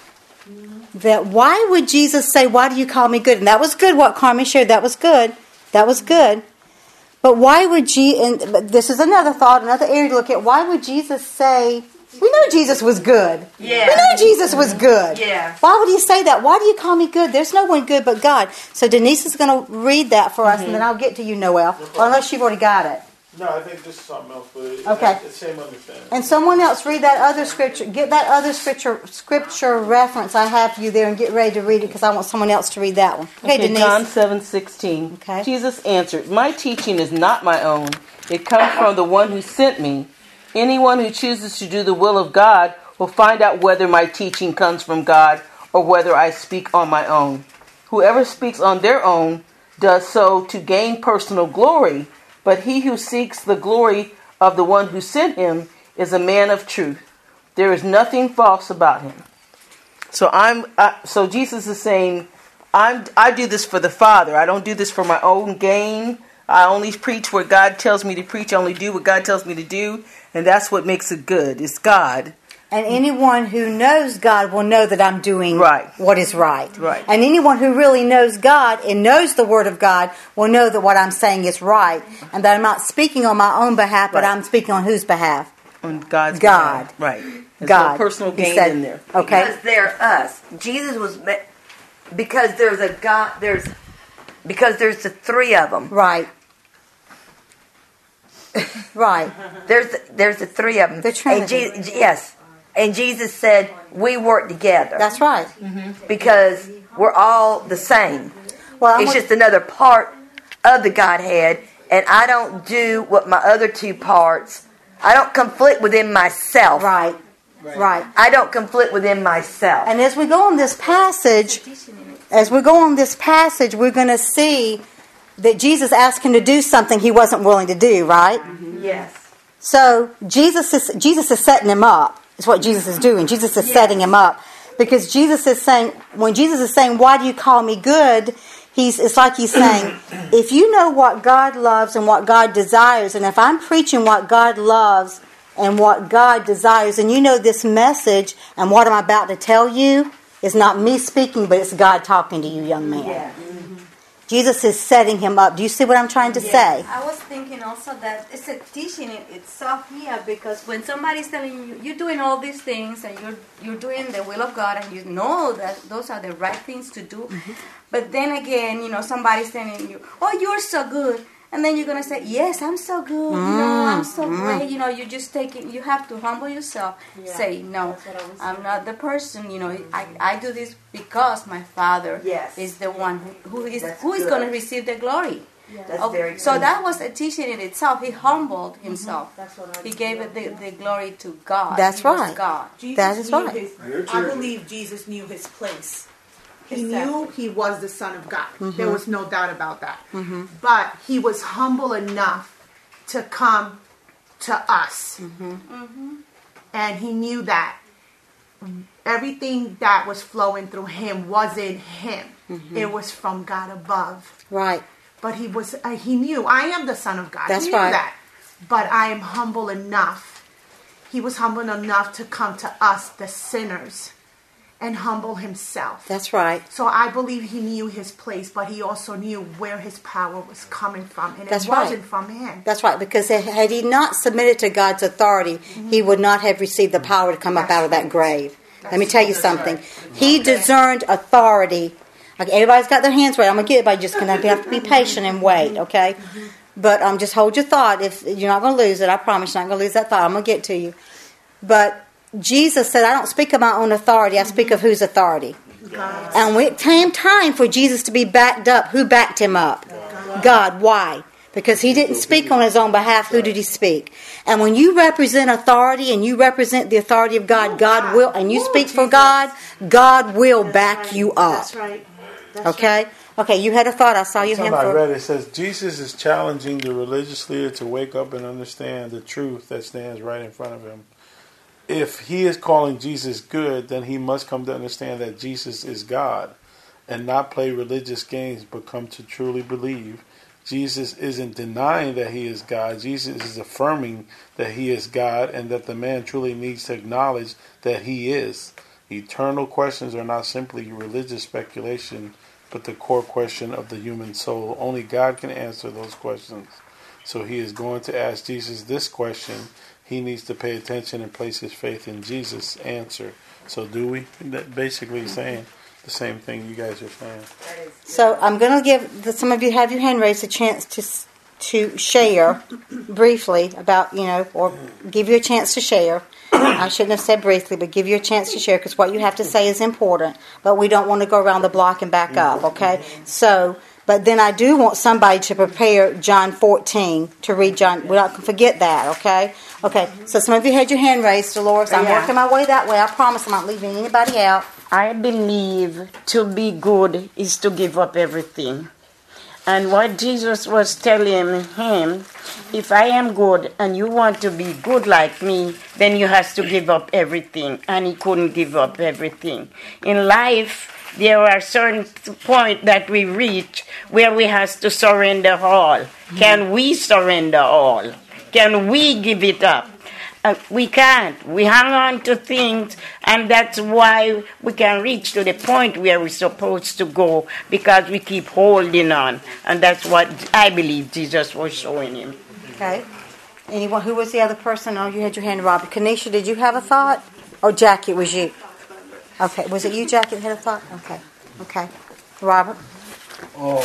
That why would Jesus say, why do you call me good? And that was good what Carmen shared. That was good. That was good. But why would Jesus, and this is another thought, another area to look at. Why would Jesus say, we know Jesus was good. Yeah. We know Jesus was good. Yeah. Why would he say that? Why do you call me good? There's no one good but God. So Denise is going to read that for us, mm-hmm. and then I'll get to you, Noel. Or unless you've already got it. No, I think this is something else, but it, Okay. it's the same understanding. And someone else read that other scripture. Get that other scripture scripture reference I have for you there and get ready to read it because I want someone else to read that one. Okay, Okay, Denise. John seven sixteen. Okay. Jesus answered, my teaching is not my own. It comes from the one who sent me. Anyone who chooses to do the will of God will find out whether my teaching comes from God or whether I speak on my own. Whoever speaks on their own does so to gain personal glory, but he who seeks the glory of the one who sent him is a man of truth. There is nothing false about him. So I'm. Uh, so Jesus is saying, I'm. I do this for the Father. I don't do this for my own gain. I only preach what God tells me to preach. I only do what God tells me to do, and that's what makes it good. It's God. And anyone who knows God will know that I'm doing right. what is right. Right. And anyone who really knows God and knows the Word of God will know that what I'm saying is right. And that I'm not speaking on my own behalf, but right. I'm speaking on whose behalf? On God's God. behalf. Right. There's God. no personal gain said, in there. Okay. Because they're us. Jesus was, because there's a God, there's, because there's the three of them. Right. Right. There's, there's the three of them. The Trinity. And Je- yes. And Jesus said, we work together. That's right. Mm-hmm. Because we're all the same. Well, I'm it's with- just another part of the Godhead. And I don't do what my other two parts, I don't conflict within myself. Right. Right. Right. I don't conflict within myself. And as we go on this passage, as we go on this passage, we're going to see that Jesus asked him to do something he wasn't willing to do, right? Mm-hmm. Yes. So Jesus is Jesus is setting him up. Is what Jesus is doing. Jesus is yes. setting him up. Because Jesus is saying, when Jesus is saying, why do you call me good? He's, it's like he's saying, if you know what God loves and what God desires, and if I'm preaching what God loves and what God desires, and you know this message and what I'm about to tell you is not me speaking, but it's God talking to you, young man. Yeah. Jesus is setting him up. Do you see what I'm trying to yes. say? I was thinking also that it's a teaching in itself here, because when somebody's telling you you're doing all these things and you're you're doing the will of God and you know that those are the right things to do, mm-hmm. but then again, you know, somebody's telling you, "Oh, you're so good," and then you're gonna say, "Yes, I'm so good. Mm-hmm. You know, I'm so mm-hmm. great." You know, you just take it. You have to humble yourself. Yeah. Say, "No, I'm not the person. You know, I, I do this because my Father yes. is the one who, who is That's who is good. going to receive the glory." Yeah. That's of, very so good. that was a teaching in itself. He humbled himself. Mm-hmm. He gave it the, the glory to God. That's he was right. God. Jesus that is knew right. His, I believe Jesus knew his place. He Exactly. knew he was the Son of God. Mm-hmm. There was no doubt about that. Mm-hmm. But he was humble enough to come to us. Mm-hmm. Mm-hmm. And he knew that everything that was flowing through him wasn't him. Mm-hmm. It was from God above. Right. But he was. Uh, he knew, I am the Son of God. That's he knew right. that. But I am humble enough. He was humble enough to come to us, the sinners, and humble himself. That's right. So I believe he knew his place, but he also knew where his power was coming from, and That's it wasn't right. from him. That's right, because had he not submitted to God's authority, mm-hmm. he would not have received the power to come That's up out of that grave. That's Let me tell you something. Right. He discerned authority. Okay, everybody's got their hands raised. I'm going to get it, but you're just going to have to be patient and wait, okay? Mm-hmm. But um, just hold your thought. If you're not going to lose it, I promise you're not going to lose that thought. I'm going to get to you. But Jesus said, I don't speak of my own authority. I speak of whose authority? God. And when it came time for Jesus to be backed up, who backed him up? God. God. Why? Because he didn't speak on his own behalf. Who did he speak? And when you represent authority and you represent the authority of God, God will, and you speak for God, God will back you up. That's right. That's okay? Right. Okay, you had a thought. I saw you. Somebody read it. It says, Jesus is challenging the religious leader to wake up and understand the truth that stands right in front of him. If he is calling Jesus good, then he must come to understand that Jesus is God and not play religious games, but come to truly believe. Jesus isn't denying that he is God. Jesus is affirming that he is God and that the man truly needs to acknowledge that he is. Eternal questions are not simply religious speculation, but the core question of the human soul. Only God can answer those questions. So he is going to ask Jesus this question. He needs to pay attention and place his faith in Jesus' answer. So do we? That basically saying the same thing you guys are saying. So I'm going to give the, some of you have your hand raised a chance to to share briefly about, you know, or give you a chance to share. I shouldn't have said briefly, but give you a chance to share because what you have to say is important. But we don't want to go around the block and back up, okay? So, but then I do want somebody to prepare John fourteen to read John. We're not going to forget that, okay? Okay, so some of you had your hand raised, Dolores. I'm Yeah. working my way that way. I promise I'm not leaving anybody out. I believe to be good is to give up everything. And what Jesus was telling him, if I am good and you want to be good like me, then you have to give up everything. And he couldn't give up everything. In life, there are certain points that we reach where we have to surrender all. Mm-hmm. Can we surrender all? Can we give it up? Uh, we can't. We hang on to things, and that's why we can reach to the point where we're supposed to go, because we keep holding on. And that's what I believe Jesus was showing him. Okay. Anyone? Who was the other person? Oh, you had your hand, Robert. Kanisha, did you have a thought? Or Jackie, it was you? Okay. Was it you, Jackie, that had a thought? Okay. Okay. Robert? Oh,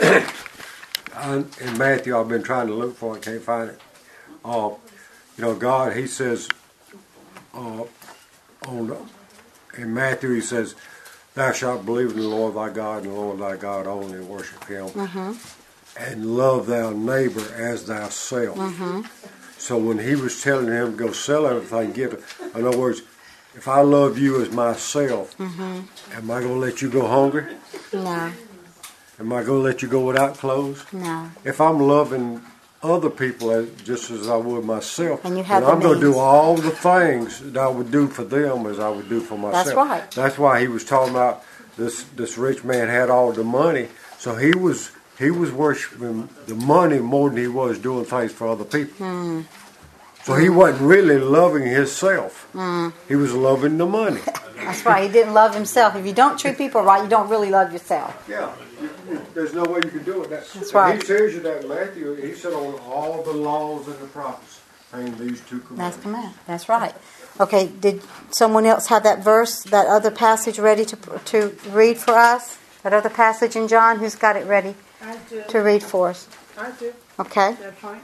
in Matthew, I've been trying to look for it, can't find it. Oh, you know, God, he says, uh, on, in Matthew, he says, thou shalt believe in the Lord thy God, and the Lord thy God only, and worship him. Mm-hmm. And love thy neighbor as thyself. Mm-hmm. So when he was telling him to go sell everything, give it, in other words, if I love you as myself, mm-hmm. am I going to let you go hungry? No. Am I going to let you go without clothes? No. If I'm loving other people as, just as I would myself, and you have then I'm the going to do all the things that I would do for them as I would do for myself. That's right. That's why he was talking about this. This rich man had all the money, so he was he was worshiping the money more than he was doing things for other people. Mm. So he wasn't really loving himself. Mm. He was loving the money. That's right. He didn't love himself. If you don't treat people right, you don't really love yourself. Yeah. There's no way you can do it. That's, That's right. He tells you that in Matthew. He said on all the laws and the prophets hang these two commandments. That's command. That's right. Okay. Did someone else have that verse, that other passage ready to to read for us? That other passage in John? Who's got it ready I do. to read for us? I do. Okay. That point.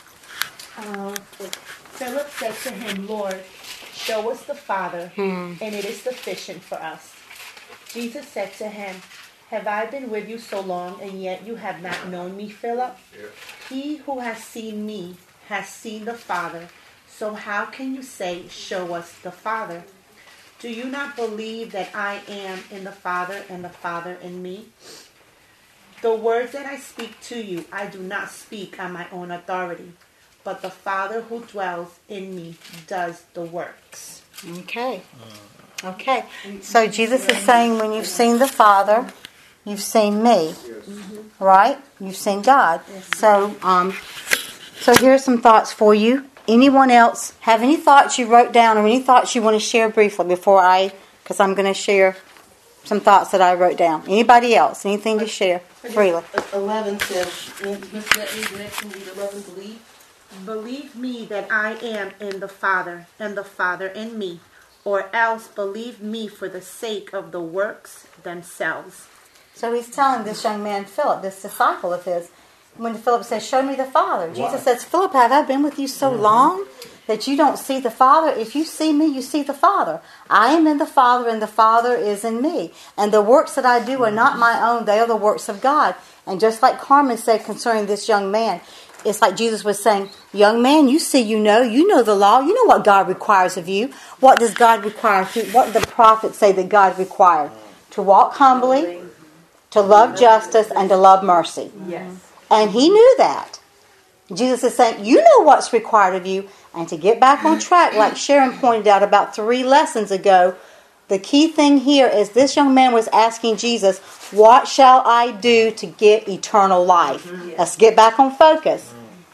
Uh, Philip said to him, Lord, show us the Father, hmm. and it is sufficient for us. Jesus said to him, have I been with you so long, and yet you have not known me, Philip? Yeah. He who has seen me has seen the Father. So how can you say, show us the Father? Do you not believe that I am in the Father, and the Father in me? The words that I speak to you, I do not speak on my own authority, but the Father who dwells in me does the works. Okay. Okay. So Jesus is saying, when you've seen the Father, you've seen me, mm-hmm. right? You've seen God. Yes. So, um, so here's some thoughts for you. Anyone else have any thoughts you wrote down or any thoughts you want to share briefly before I because I'm going to share some thoughts that I wrote down. Anybody else? Anything to share freely? eleven says, Miss Nettie's next one, read eleven, believe. Believe me that I am in the Father, and the Father in me, or else believe me for the sake of the works themselves. So he's telling this young man, Philip, this disciple of his, when Philip says, show me the Father. Wow. Jesus says, Philip, have I been with you so long that you don't see the Father? If you see me, you see the Father. I am in the Father, and the Father is in me. And the works that I do are not my own. They are the works of God. And just like Carmen said concerning this young man, it's like Jesus was saying, young man, you see, you know, you know the law. You know what God requires of you. What does God require of you? What did the prophets say that God required? To walk humbly, to love justice, and to love mercy. Yes. And he knew that. Jesus is saying, you know what's required of you. And to get back on track, like Sharon pointed out about three lessons ago, the key thing here is this young man was asking Jesus, what shall I do to get eternal life? Let's get back on focus.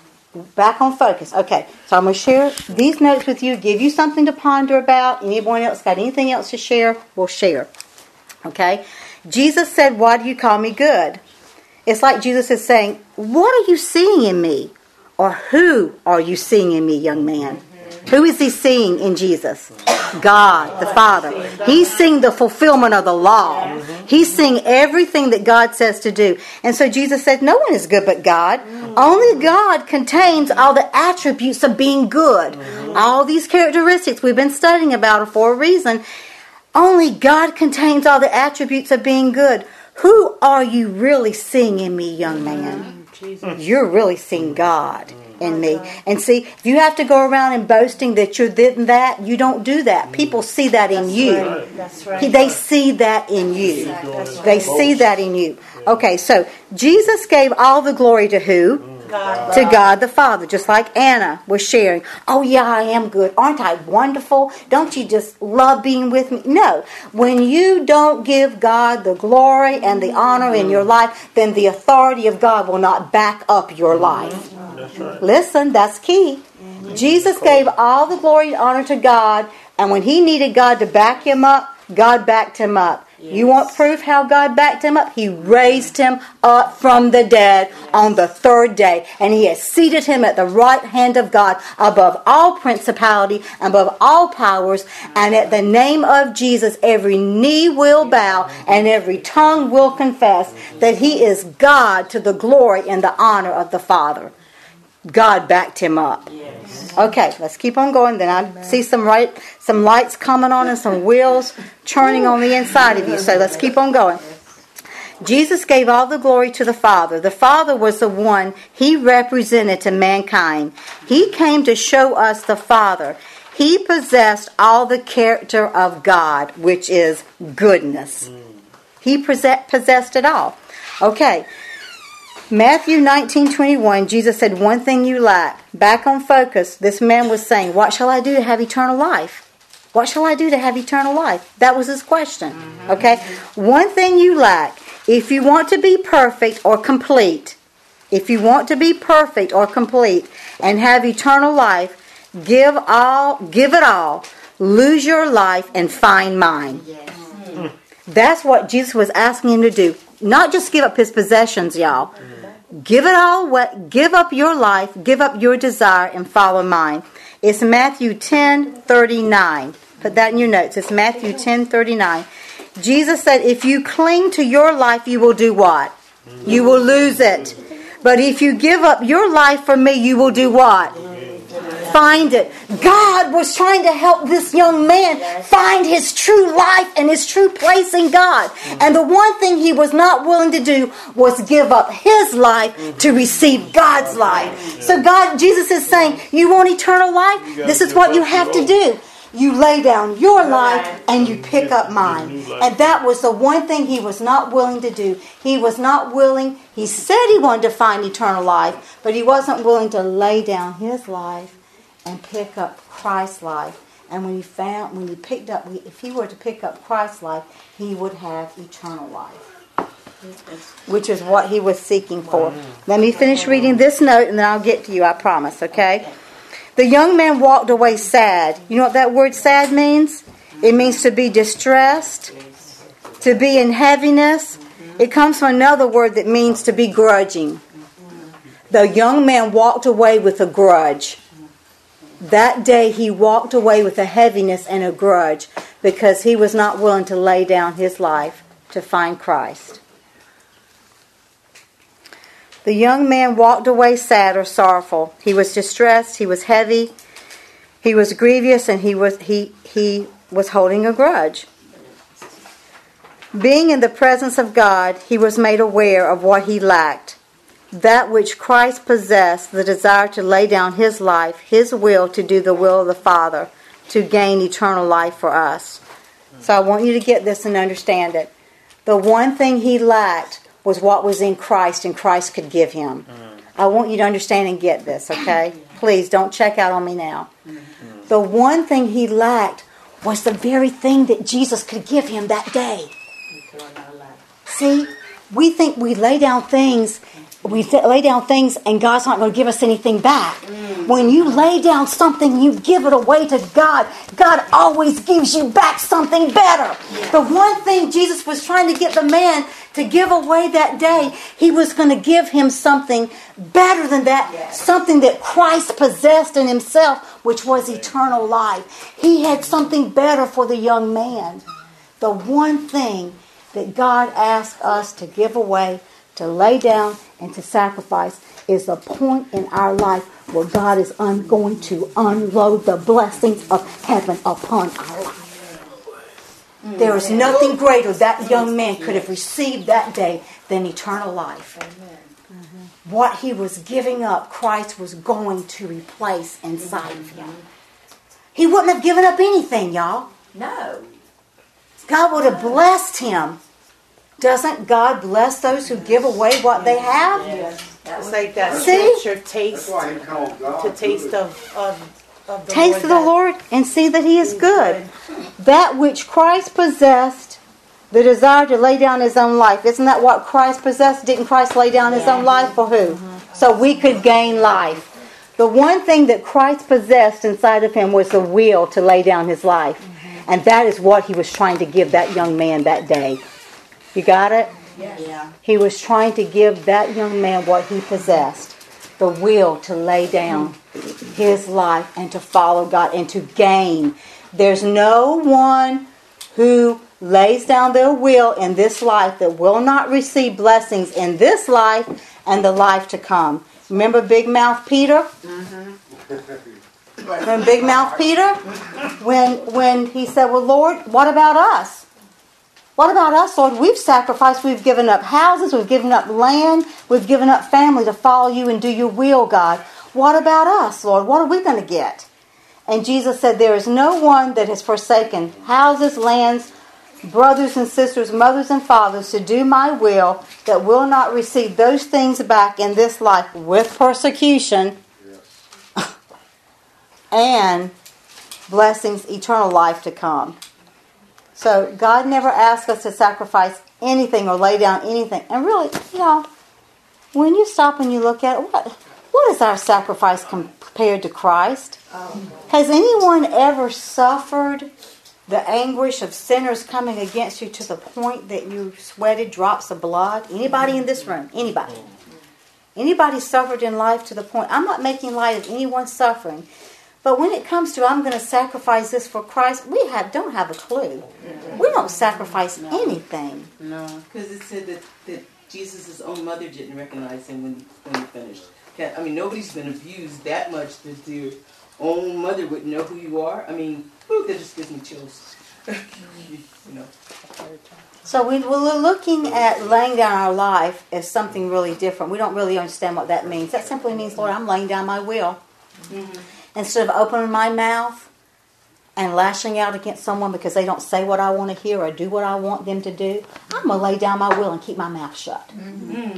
Back on focus. Okay, so I'm going to share these notes with you, give you something to ponder about. Anyone else got anything else to share? We'll share. Okay? Jesus said, why do you call me good? It's like Jesus is saying, what are you seeing in me? Or who are you seeing in me, young man? Who is he seeing in Jesus? God, the Father. He's seeing the fulfillment of the law. He's seeing everything that God says to do. And so Jesus said, no one is good but God. Only God contains all the attributes of being good. All these characteristics we've been studying about are for a reason. Only God contains all the attributes of being good. Who are you really seeing in me, young man? You're really seeing God in me. And see, if you have to go around and boasting that you're this and that, you don't do that. People see that in you. That's right. They see that in you. They see that in you. Okay, so Jesus gave all the glory to who? God. To God the Father, just like Anna was sharing. Oh yeah, I am good. Aren't I wonderful? Don't you just love being with me? No. When you don't give God the glory and the honor in your life, then the authority of God will not back up your life. That's right. Listen, that's key. Jesus gave all the glory and honor to God, and when he needed God to back him up, God backed him up. You want proof how God backed him up? He raised him up from the dead on the third day. And he has seated him at the right hand of God above all principality, above all powers. And at the name of Jesus, every knee will bow and every tongue will confess that he is God to the glory and the honor of the Father. God backed him up. Okay, let's keep on going. Then I see some right, some lights coming on and some wheels churning on the inside of you. So let's keep on going. Jesus gave all the glory to the Father. The Father was the one he represented to mankind. He came to show us the Father. He possessed all the character of God, which is goodness. He possessed it all. Okay. Matthew nineteen twenty-one, Jesus said, one thing you lack. Back on focus, this man was saying, what shall I do to have eternal life? What shall I do to have eternal life? That was his question. Mm-hmm. Okay? One thing you lack. If you want to be perfect or complete, if you want to be perfect or complete and have eternal life, give all, give it all. Lose your life and find mine. Yes. Mm-hmm. That's what Jesus was asking him to do. Not just give up his possessions, y'all. Give it all, give up your life, give up your desire, and follow mine. It's Matthew ten thirty-nine. Put that in your notes. It's Matthew ten thirty-nine. Jesus said, if you cling to your life, you will do what? You will lose it. But if you give up your life for me, you will do what? Find it. God was trying to help this young man find his true life and his true place in God. And the one thing he was not willing to do was give up his life to receive God's life. So God, Jesus is saying, you want eternal life? This is what you have to do. You lay down your life and you pick up mine. And that was the one thing he was not willing to do. He was not willing. He said he wanted to find eternal life, but he wasn't willing to lay down his life and pick up Christ's life. And when he found, when he picked up, if he were to pick up Christ's life, he would have eternal life, which is what he was seeking for. Let me finish reading this note and then I'll get to you, I promise, okay? The young man walked away sad. You know what that word sad means? It means to be distressed, to be in heaviness. It comes from another word that means to be grudging. The young man walked away with a grudge. That day he walked away with a heaviness and a grudge because he was not willing to lay down his life to find Christ. The young man walked away sad or sorrowful. He was distressed, he was heavy, he was grievous, and he was he he was holding a grudge. Being in the presence of God, he was made aware of what he lacked. That which Christ possessed, the desire to lay down his life, his will to do the will of the Father, to gain eternal life for us. So I want you to get this and understand it. The one thing he lacked was what was in Christ, and Christ could give him. I want you to understand and get this, okay? Please don't check out on me now. The one thing he lacked was the very thing that Jesus could give him that day. See, we think we lay down things, we th- lay down things and God's not going to give us anything back. Mm. When you lay down something, you give it away to God. God always gives you back something better. Yes. The one thing Jesus was trying to get the man to give away that day, he was going to give him something better than that, yes. Something that Christ possessed in himself, which was eternal life. He had something better for the young man. The one thing that God asked us to give away, to lay down, and to sacrifice is a point in our life where God is un- going to unload the blessings of heaven upon our life. There is nothing greater that young man could have received that day than eternal life. Mm-hmm. What he was giving up, Christ was going to replace inside of him. He wouldn't have given up anything, y'all. No. God would have blessed him. Doesn't God bless those who give away what they have? Yes. It's like that See? scripture, taste, to taste of, of, of the Taste Lord of the Lord and see that he is good. That which Christ possessed, the desire to lay down his own life. Isn't that what Christ possessed? Didn't Christ lay down his own life for who? So we could gain life. The one thing that Christ possessed inside of him was the will to lay down his life. And that is what he was trying to give that young man that day. You got it? Yes. Yeah. He was trying to give that young man what he possessed. The will to lay down his life and to follow God and to gain. There's no one who lays down their will in this life that will not receive blessings in this life and the life to come. Remember Big Mouth Peter? Mm-hmm. When Big Mouth Peter? When, when he said, well, Lord, what about us? What about us, Lord? We've sacrificed. We've given up houses. We've given up land. We've given up family to follow you and do your will, God. What about us, Lord? What are we going to get? And Jesus said, there is no one that has forsaken houses, lands, brothers and sisters, mothers and fathers to do my will that will not receive those things back in this life with persecution and blessings, eternal life to come. So God never asked us to sacrifice anything or lay down anything. And really, you know, when you stop and you look at it, what, what is our sacrifice compared to Christ? Um, Has anyone ever suffered the anguish of sinners coming against you to the point that you sweated drops of blood? Anybody in this room? Anybody? Anybody suffered in life to the point? I'm not making light of anyone's suffering. But when it comes to I'm going to sacrifice this for Christ, we have don't have a clue. We don't sacrifice no. anything. No, because it said that, that Jesus' own mother didn't recognize him when, when he finished. I mean, nobody's been abused that much that your own mother wouldn't know who you are. I mean, whew, that just gives me chills. you know. So we, we're looking at laying down our life as something really different. We don't really understand what that means. That simply means, Lord, I'm laying down my will. Mm-hmm. Instead of opening my mouth and lashing out against someone because they don't say what I want to hear or do what I want them to do, I'm going to lay down my will and keep my mouth shut. Mm-hmm.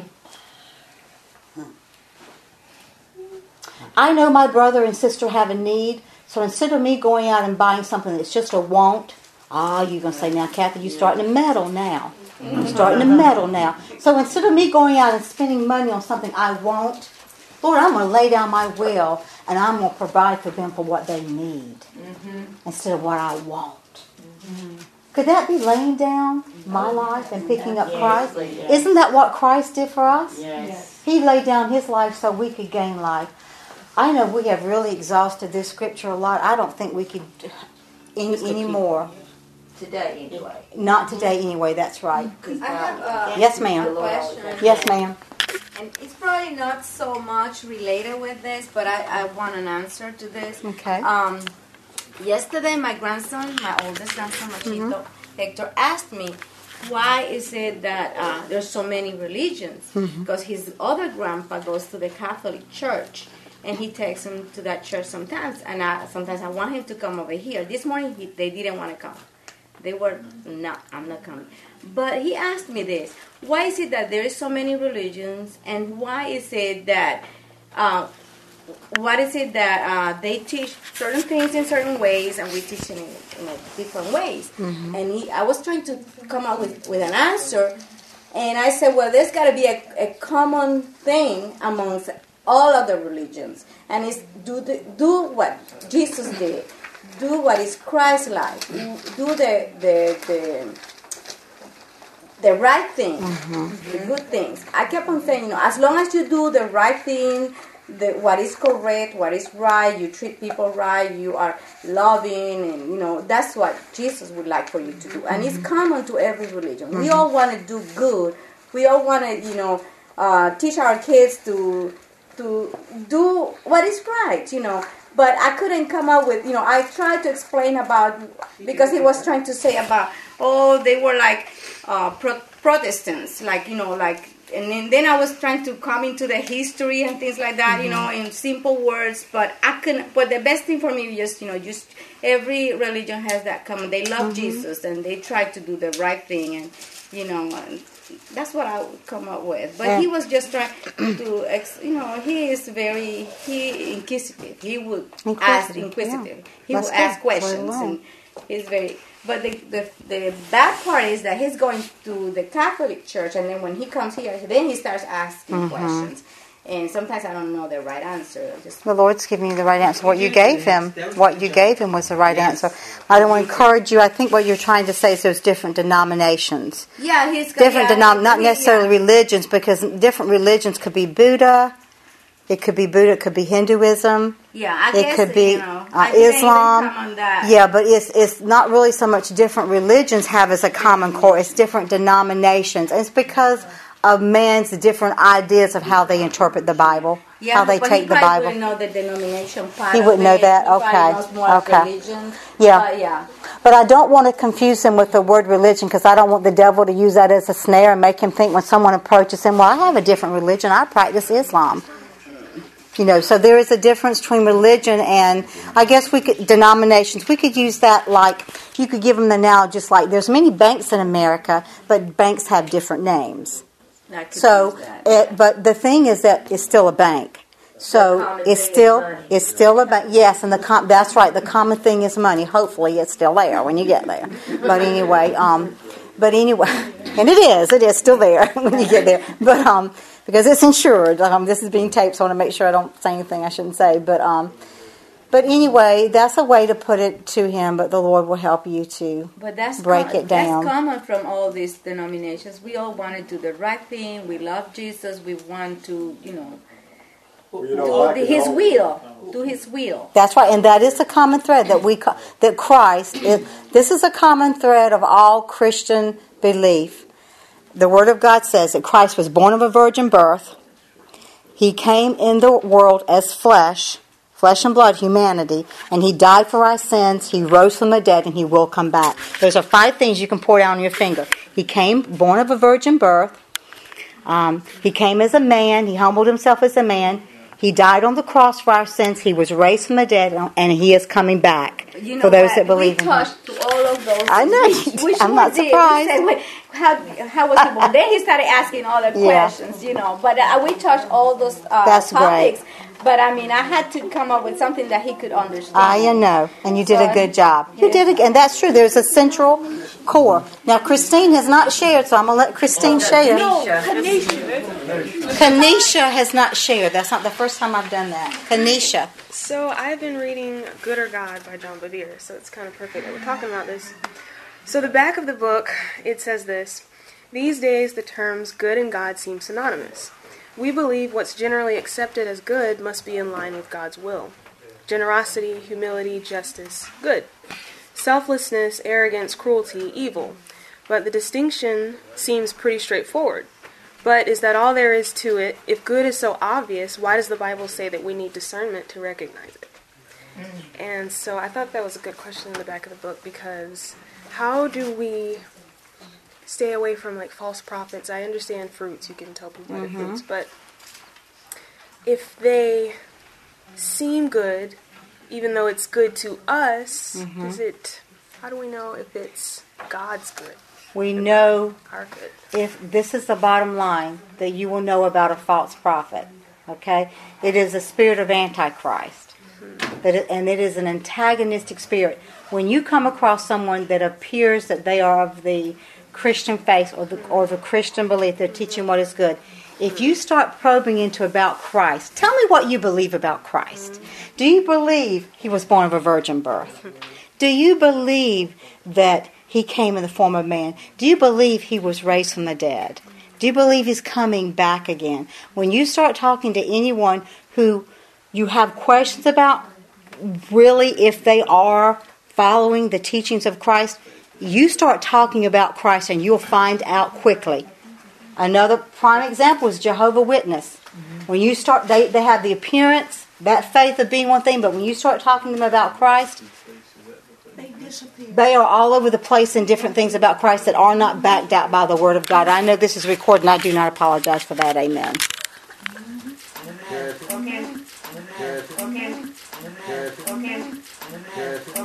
I know my brother and sister have a need, so instead of me going out and buying something that's just a want, ah, you're going to say, now, Kathy, you're starting to meddle now. You're starting to meddle now. So instead of me going out and spending money on something I want, Lord, I'm going to lay down my will and I'm going to provide for them for what they need mm-hmm. instead of what I want. Mm-hmm. Could that be laying down my life and picking up Christ? Isn't that what Christ did for us? Yes. He laid down his life so we could gain life. I know we have really exhausted this scripture a lot. I don't think we could any, any more. Today, anyway. Not today anyway, that's right. I have a, Yes, ma'am. a question. Yes, ma'am. And it's probably not so much related with this, but I, I want an answer to this. Okay. Um, yesterday, my grandson, my oldest grandson, Machito, Mm-hmm. Hector, asked me, why is it that uh, there's so many religions? Mm-hmm. Because his other grandpa goes to the Catholic Church, and he takes him to that church sometimes. And I, sometimes I want him to come over here. This morning, he, they didn't want to come. They were not, I'm not coming. But he asked me this, why is it that there is so many religions, and why is it that, uh, what is it that uh, they teach certain things in certain ways, and we teach it in, in different ways? Mm-hmm. And he, I was trying to come up with, with an answer, and I said, well, there's got to be a, a common thing amongst all of the religions, and it's do, the, do what Jesus did. Do what is Christ-like. Do the the the, the right thing, mm-hmm. the good things. I kept on saying, you know, as long as you do the right thing, the what is correct, what is right, you treat people right, you are loving, and you know that's what Jesus would like for you to do. And it's common to every religion. Mm-hmm. We all want to do good. We all want to, you know, uh, teach our kids to to do what is right, you know. But I couldn't come up with, you know, I tried to explain about, because he was trying to say about, oh, they were like uh, pro- Protestants, like, you know, like, and then, then I was trying to come into the history and things like that, mm-hmm. you know, in simple words, but I couldn't, but the best thing for me is just, you know, just every religion has that common, they love mm-hmm. Jesus, and they try to do the right thing, and, you know, and that's what I would come up with. But yeah. he was just trying to, ex, you know, he is very, he inquisitive. He would inquisitive. ask inquisitive. Yeah. He that's would good. ask questions, and he's very. But the, the the bad part is that he's going to the Catholic Church, and then when he comes here, then he starts asking mm-hmm. questions. And sometimes I don't know the right answer. Just the Lord's giving you the right answer. What you gave him, what you gave him was the right yes. answer. I don't want to encourage you. I think what you're trying to say is there's different denominations. Yeah, he's different yeah, denom- not necessarily yeah. religions, because different religions could be Buddha. It could be Buddha. It could be Hinduism. Yeah, I it guess could be you know, uh, Islam. Come on that. Yeah, but it's it's not really so much different religions have as a common core. It's different denominations. And it's because of man's different ideas of how they interpret the Bible, yeah, how they but take he the Bible. Wouldn't know the denomination part he wouldn't of know it. that. He okay, knows more okay. Of religion. Yeah, uh, yeah. But I don't want to confuse him with the word religion, because I don't want the devil to use that as a snare and make him think when someone approaches him, well, I have a different religion. I practice Islam. You know, so there is a difference between religion and, I guess we could, denominations. We could use that like, you could give them the analogy, like there's many banks in America, but banks have different names. So, it, but the thing is that it's still a bank. So it's still it's still a bank. Yes, and the com- that's right. The common thing is money. Hopefully, it's still there when you get there. But anyway, um, but anyway, and it is. It is still there when you get there. But um, because it's insured. Um, this is being taped, so I want to make sure I don't say anything I shouldn't say. But um. But anyway, that's a way to put it to him, but the Lord will help you to but that's break com- it down. That's common from all these denominations. We all want to do the right thing. We love Jesus. We want to, you know, well, you know do His will. Do His will. That's right, and that is the common thread that we that Christ is. This is a common thread of all Christian belief. The Word of God says that Christ was born of a virgin birth. He came in the world as flesh. Flesh and blood, humanity, and He died for our sins, He rose from the dead, and He will come back. Those are five things you can pour down on your finger. He came born of a virgin birth. Um, he came as a man. He humbled Himself as a man. He died on the cross for our sins. He was raised from the dead, and He is coming back you know for those what? that believe we in Him. touched all of those. I know. We, we I'm not did. surprised. We said, wait, how, how was He born? Then He started asking all the Yeah. questions, you know. But uh, we touched all those uh, That's topics. great. But I mean, I had to come up with something that he could understand. I know, and you did So, a good job. You yeah. did, a, and that's true. There's a central core. Now, Christine has not shared, so I'm going to let Christine share. No, Kanisha. Kanisha has not shared. That's not the first time I've done that. Kanisha. So I've been reading Good or God by John Bevere, so it's kind of perfect that we're talking about this. So the back of the book, it says this: these days the terms good and God seem synonymous. We believe what's generally accepted as good must be in line with God's will. Generosity, humility, justice, good. Selflessness, arrogance, cruelty, evil. But the distinction seems pretty straightforward. But is that all there is to it? If good is so obvious, why does the Bible say that we need discernment to recognize it? Mm. And so I thought that was a good question in the back of the book, because how do we stay away from like false prophets? I understand fruits, you can tell people by mm-hmm. the fruits, but if they seem good, even though it's good to us, mm-hmm. is it, how do we know if it's God's good? We know, our good. If this is the bottom line, that you will know about a false prophet. Okay? It is a spirit of Antichrist. Mm-hmm. That it, and it is an antagonistic spirit. When you come across someone that appears that they are of the Christian faith or the, or the Christian belief, they're teaching what is good. If you start probing into about Christ, tell me what you believe about Christ. Do you believe he was born of a virgin birth? Do you believe that he came in the form of man? Do you believe he was raised from the dead? Do you believe he's coming back again? When you start talking to anyone who you have questions about, really, if they are following the teachings of Christ, you start talking about Christ and you'll find out quickly. Another prime example is Jehovah's Witness. Mm-hmm. When you start, they, they have the appearance, that faith of being one thing, but when you start talking to them about Christ, they disappear. They are all over the place in different things about Christ that are not backed out by the Word of God. I know this is recorded, and I do not apologize for that. Amen. Okay. Okay. Okay. Okay.